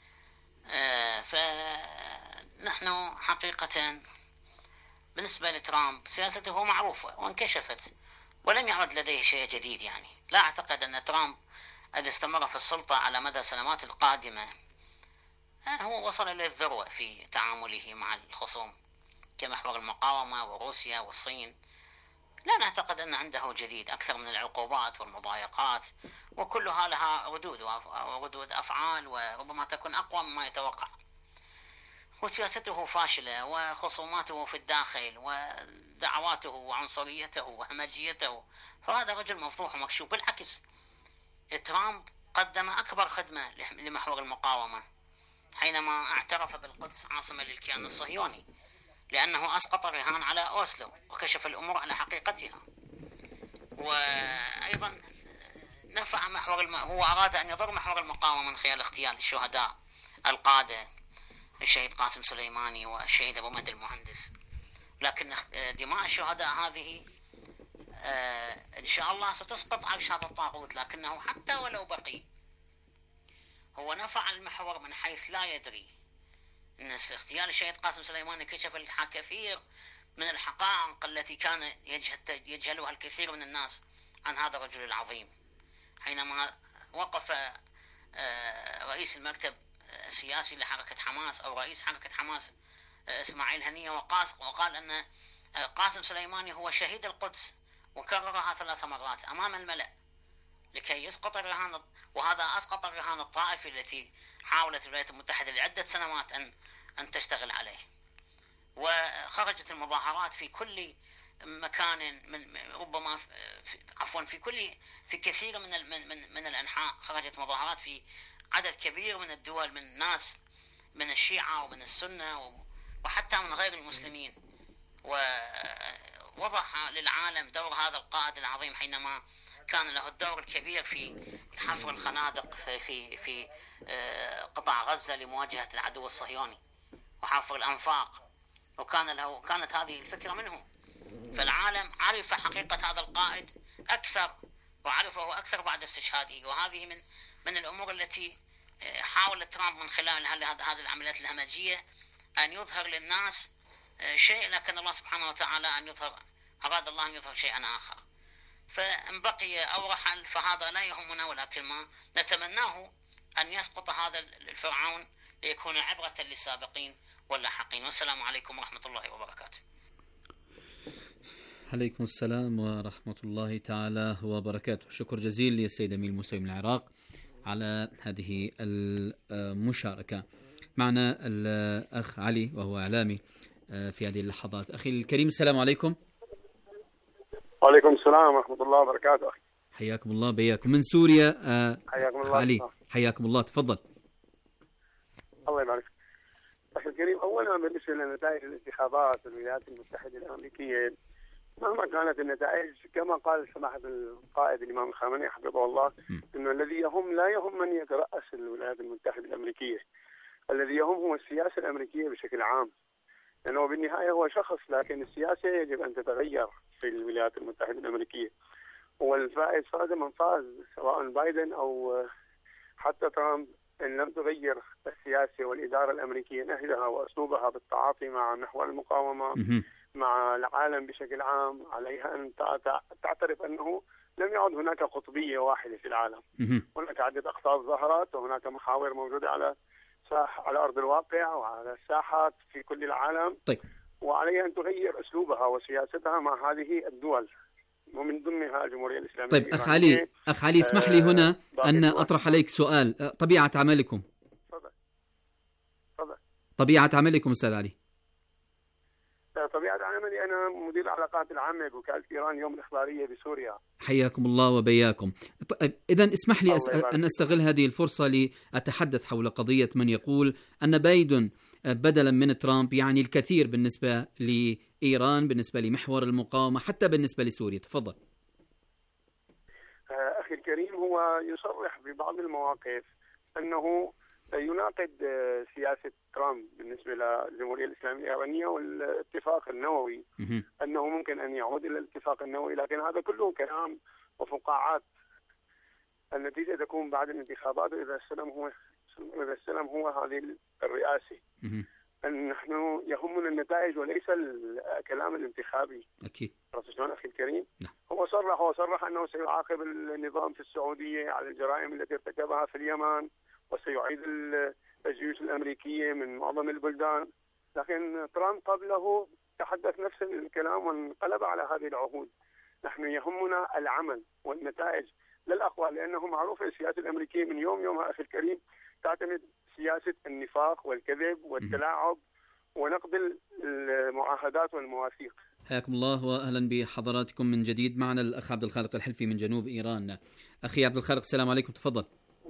فنحن حقيقة بالنسبة لترامب سياسته معروفة وانكشفت ولم يعد لديه شيء جديد. يعني لا أعتقد أن ترامب الذي استمر في السلطة على مدى السنوات القادمة هو وصل إلى الذروة في تعامله مع الخصوم كمحور المقاومة وروسيا والصين. لا نعتقد أن عنده جديد أكثر من العقوبات والمضايقات، وكلها لها ردود وردود أفعال وربما تكون أقوى مما يتوقع. وسياسته فاشلة وخصوماته في الداخل ودعواته وعنصريته وهمجيته، فهذا رجل مفضوح ومكشوف. بالعكس ترامب قدم أكبر خدمة لمحور المقاومة حينما اعترف بالقدس عاصمة للكيان الصهيوني، لأنه أسقط الرهان على أوسلو وكشف الأمور على حقيقتها. وأيضا نفع محور الم... هو أراد أن يضر محور المقاومة من خلال اغتيال الشهداء القادة، الشهيد قاسم سليماني والشهيد أبو مهدي المهندس. لكن دماء الشهداء هذه إن شاء الله ستسقط عرش هذا الطاغوت، لكنه حتى ولو بقي هو نفع المحور من حيث لا يدري. أن اغتيال الشهيد قاسم سليماني كشف كثير من الحقائق التي كان يجهلها الكثير من الناس عن هذا الرجل العظيم. حينما وقف رئيس المكتب السياسي لحركة حماس أو رئيس حركة حماس إسماعيل هنية وقال أن قاسم سليماني هو شهيد القدس، وكررها ثلاث مرات أمام الملأ لكي يسقط الرهان، وهذا أسقط الرهان الطائفي التي حاولت الولايات المتحدة لعدة سنوات أن أن تشتغل عليه. وخرجت المظاهرات في كل مكان، من ربما في عفوا في كل في كثير من من من الأنحاء. خرجت مظاهرات في عدد كبير من الدول، من ناس من الشيعة ومن السنة وحتى من غير المسلمين، ووضح للعالم دور هذا القائد العظيم حينما كان له الدور الكبير في حفر الخنادق في في في قطاع غزة لمواجهة العدو الصهيوني وحفر الأنفاق، وكان له كانت هذه الفكرة منه. فالعالم عرف حقيقة هذا القائد أكثر، وعرفه أكثر بعد استشهاده. وهذه من من الأمور التي حاول ترامب من خلال هذه العمليات الهمجية أن يظهر للناس شيء، لكن الله سبحانه وتعالى أن يظهر أراد الله أن يظهر شيئا آخر. فإن بقي أو رحل فهذا لا يهمنا، ولكن ما نتمناه أن يسقط هذا الفرعون ليكون عبرة للسابقين واللاحقين. والسلام عليكم ورحمة الله وبركاته. عليكم السلام ورحمة الله تعالى وبركاته. شكر جزيل للسيد أمير موسوي من العراق على هذه المشاركة. معنا الأخ علي وهو إعلامي في هذه اللحظات. أخي الكريم السلام عليكم. وعليكم السلام ورحمة الله وبركاته. أخي حياكم الله بياكم من سوريا. حياكم أخ الله. علي حياكم الله، تفضل. الله يبارك. أخي الكريم، أولا بالنسبة لنتائج الانتخابات في الولايات المتحدة الأمريكية، مهما كانت النتائج كما قال سماحة القائد الإمام الخامنئي حفظه الله، إنه الذي يهم لا يهم من يترأس الولايات المتحدة الأمريكية، الذي يهم هو السياسة الأمريكية بشكل عام، لأنه بالنهاية هو شخص، لكن السياسة يجب أن تتغير في الولايات المتحدة الأمريكية. والفائز فاز من فاز، سواء بايدن أو حتى ترامب، إن لم تغير السياسة والإدارة الأمريكية نهجها وأسلوبها بالتعاطي مع محور المقاومة مع العالم بشكل عام، عليها أن تعترف أنه لم يعد هناك قطبية واحدة في العالم. هناك عدة أقطاب ظهرت، وهناك محاور موجودة على ساح على أرض الواقع وعلى الساحات في كل العالم. طيب. وعليها أن تغير أسلوبها وسياستها مع هذه الدول، ومن ضمنها الجمهورية الإسلامية. طيب أخ علي أخ علي اسمح لي هنا أن أطرح عليك سؤال. طبيعة عملكم تفضل تفضل طبيعة عملكم أستاذ علي. طبيعة عملي أنا مدير العلاقات العامة بوكالة إيران اليوم الإخبارية بسوريا. حياكم الله وبياكم. طيب إذن اسمح لي أس... أن أستغل هذه الفرصة لأتحدث حول قضية من يقول أن بايدن بدلا من ترامب يعني الكثير بالنسبة لإيران، بالنسبة لمحور المقاومة، حتى بالنسبة لسوريا. تفضل. أخي الكريم، هو يصرح ببعض المواقف أنه يناقض سياسة ترامب بالنسبة للجمهورية الإسلامية الإيرانية والاتفاق النووي، أنه ممكن أن يعود إلى الاتفاق النووي، لكن هذا كله كلام وفقاعات. النتيجة تكون بعد الانتخابات، إذا استلم هو إذا استلم هو هذه الرئاسة. أن نحن يهمنا النتائج وليس الكلام الانتخابي. أكيد. عرفت شلون أخي الكريم؟ نعم. هو صرح هو صرح أنه سيعاقب النظام في السعودية على الجرائم التي ارتكبها في اليمن، وسيعيد الجيوش الأمريكية من معظم البلدان، لكن ترامب قبله تحدث نفس الكلام وانقلب على هذه العهود. نحن يهمنا العمل والنتائج لا الأقوال، لأنه معروف السياسة الأمريكية من يوم يومها أخي الكريم تعتمد سياسة النفاق والكذب والتلاعب ونقض المعاهدات والمواثيق. حياكم الله واهلا بحضراتكم من جديد. معنا الاخ عبد الخالق الحلفي من جنوب ايران. اخي عبد الخالق السلام عليكم، تفضل.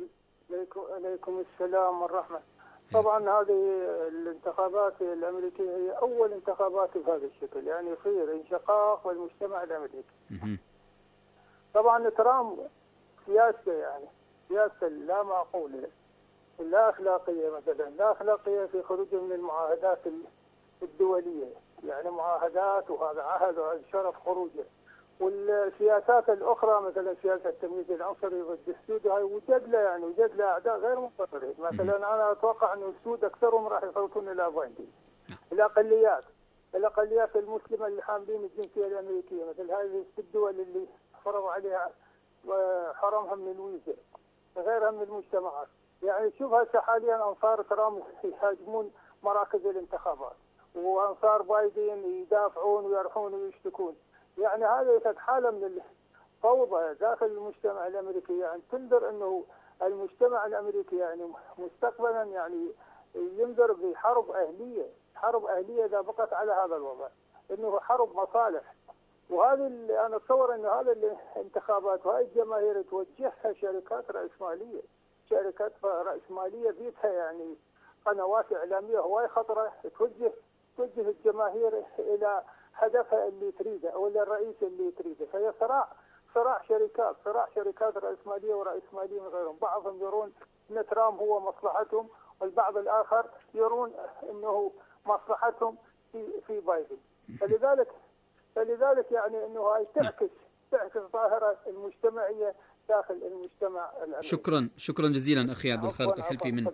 عليكم السلام والرحمة. طبعا هذه الانتخابات الأمريكية هي أول انتخابات بهذا الشكل، يعني يصير انشقاق والمجتمع الأمريكي. طبعا ترامب سياسته يعني سياسة لا معقولة، لا أخلاقية، مثلا لا أخلاقية في خروجه من المعاهدات الدولية، يعني معاهدات وهذا عهد وهذا شرف خروجه. والسياسات الأخرى مثلا سياسة التمييز العنصري والدستور هاي وجد له يعني وجد له أعداء غير مقررين. مثلا أنا أتوقع أن السود أكثرهم راح يصوتون إلى بايدن. الأقليات الأقليات المسلمة اللي حاملين الجنسية الأمريكية، مثل هذه الدول اللي فرضوا عليها وحرمها من الويزا، غيرها من المجتمعات. يعني شوف هسه حاليا أنصار ترامب يهاجمون مراكز الانتخابات، وأنصار بايدن يدافعون ويرحون ويشتكون. يعني هذا حالة من الفوضى داخل المجتمع الأمريكي، يعني تنذر أنه المجتمع الأمريكي يعني مستقبلا يعني ينذر بحرب أهلية، حرب أهلية إذا بقت على هذا الوضع، أنه حرب مصالح. وهذه اللي أنا أتصور أنه هذا الانتخابات وهي الجماهير توجهها شركات رأسمالية، شركات رأسمالية بيتها يعني قنوات إعلامية هواي خطرة، توجه توجه الجماهير إلى هدفها اللي تريده أو الرئيس اللي تريده. فهي صراع صراع شركات صراع شركات رأسمالية ورأسمالية من غيرهم. بعضهم يرون أن ترامب هو مصلحتهم، والبعض الآخر يرون أنه مصلحتهم في في بايدن. فلذلك فلذلك يعني أنه هاي تعكس تعكس ظاهرة المجتمعية داخل المجتمع الأمريكي. شكرا شكرا جزيلا أخي عبد الخالق الحلفي من